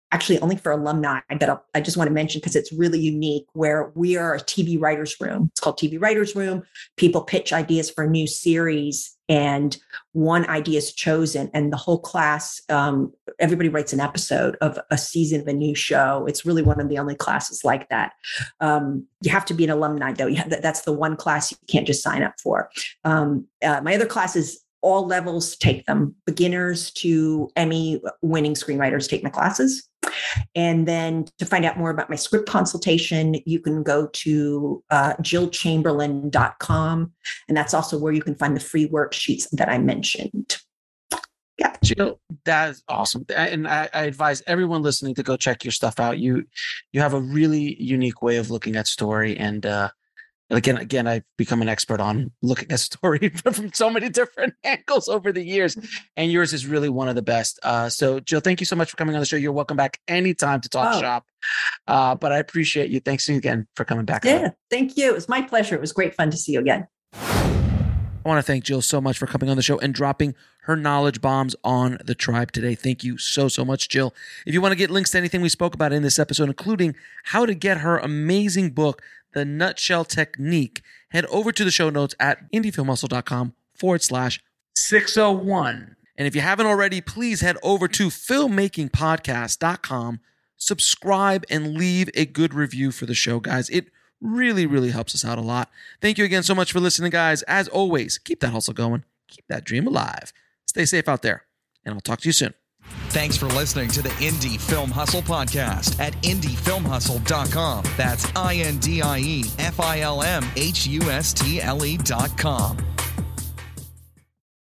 actually only for alumni that I'll, I just want to mention because it's really unique, where we are a T V writers room. It's called T V writers room. People pitch ideas for a new series, and one idea is chosen, and the whole class, um, everybody writes an episode of a season of a new show. It's really one of the only classes like that. Um, you have to be an alumni, though. You have, that's the one class you can't just sign up for. Um, uh, my other classes, all levels take them. Beginners to Emmy-winning screenwriters take my classes. And then to find out more about my script consultation, you can go to uh, jill chamberlain dot com. And that's also where you can find the free worksheets that I mentioned. Yeah. Jill, that's awesome. And I, I advise everyone listening to go check your stuff out. You you have a really unique way of looking at story. And uh, again, again, I've become an expert on looking at story from so many different angles over the years. And yours is really one of the best. Uh, so, Jill, thank you so much for coming on the show. You're welcome back anytime to talk oh. shop. Uh, but I appreciate you. Thanks again for coming back. Yeah, on. Thank you. It was my pleasure. It was great fun to see you again. I want to thank Jill so much for coming on the show and dropping her knowledge bombs on the tribe today. Thank you so, so much, Jill. If you want to get links to anything we spoke about in this episode, including how to get her amazing book, The Nutshell Technique, head over to the show notes at indiefilmhustle.com forward slash 601. And if you haven't already, please head over to filmmaking podcast dot com, subscribe, and leave a good review for the show, guys. It really, really helps us out a lot. Thank you again so much for listening, guys. As always, keep that hustle going. Keep that dream alive. Stay safe out there, and I'll talk to you soon. Thanks for listening to the Indie Film Hustle podcast at indie film hustle dot com. That's I N D I E F I L M H U S T L E dot com.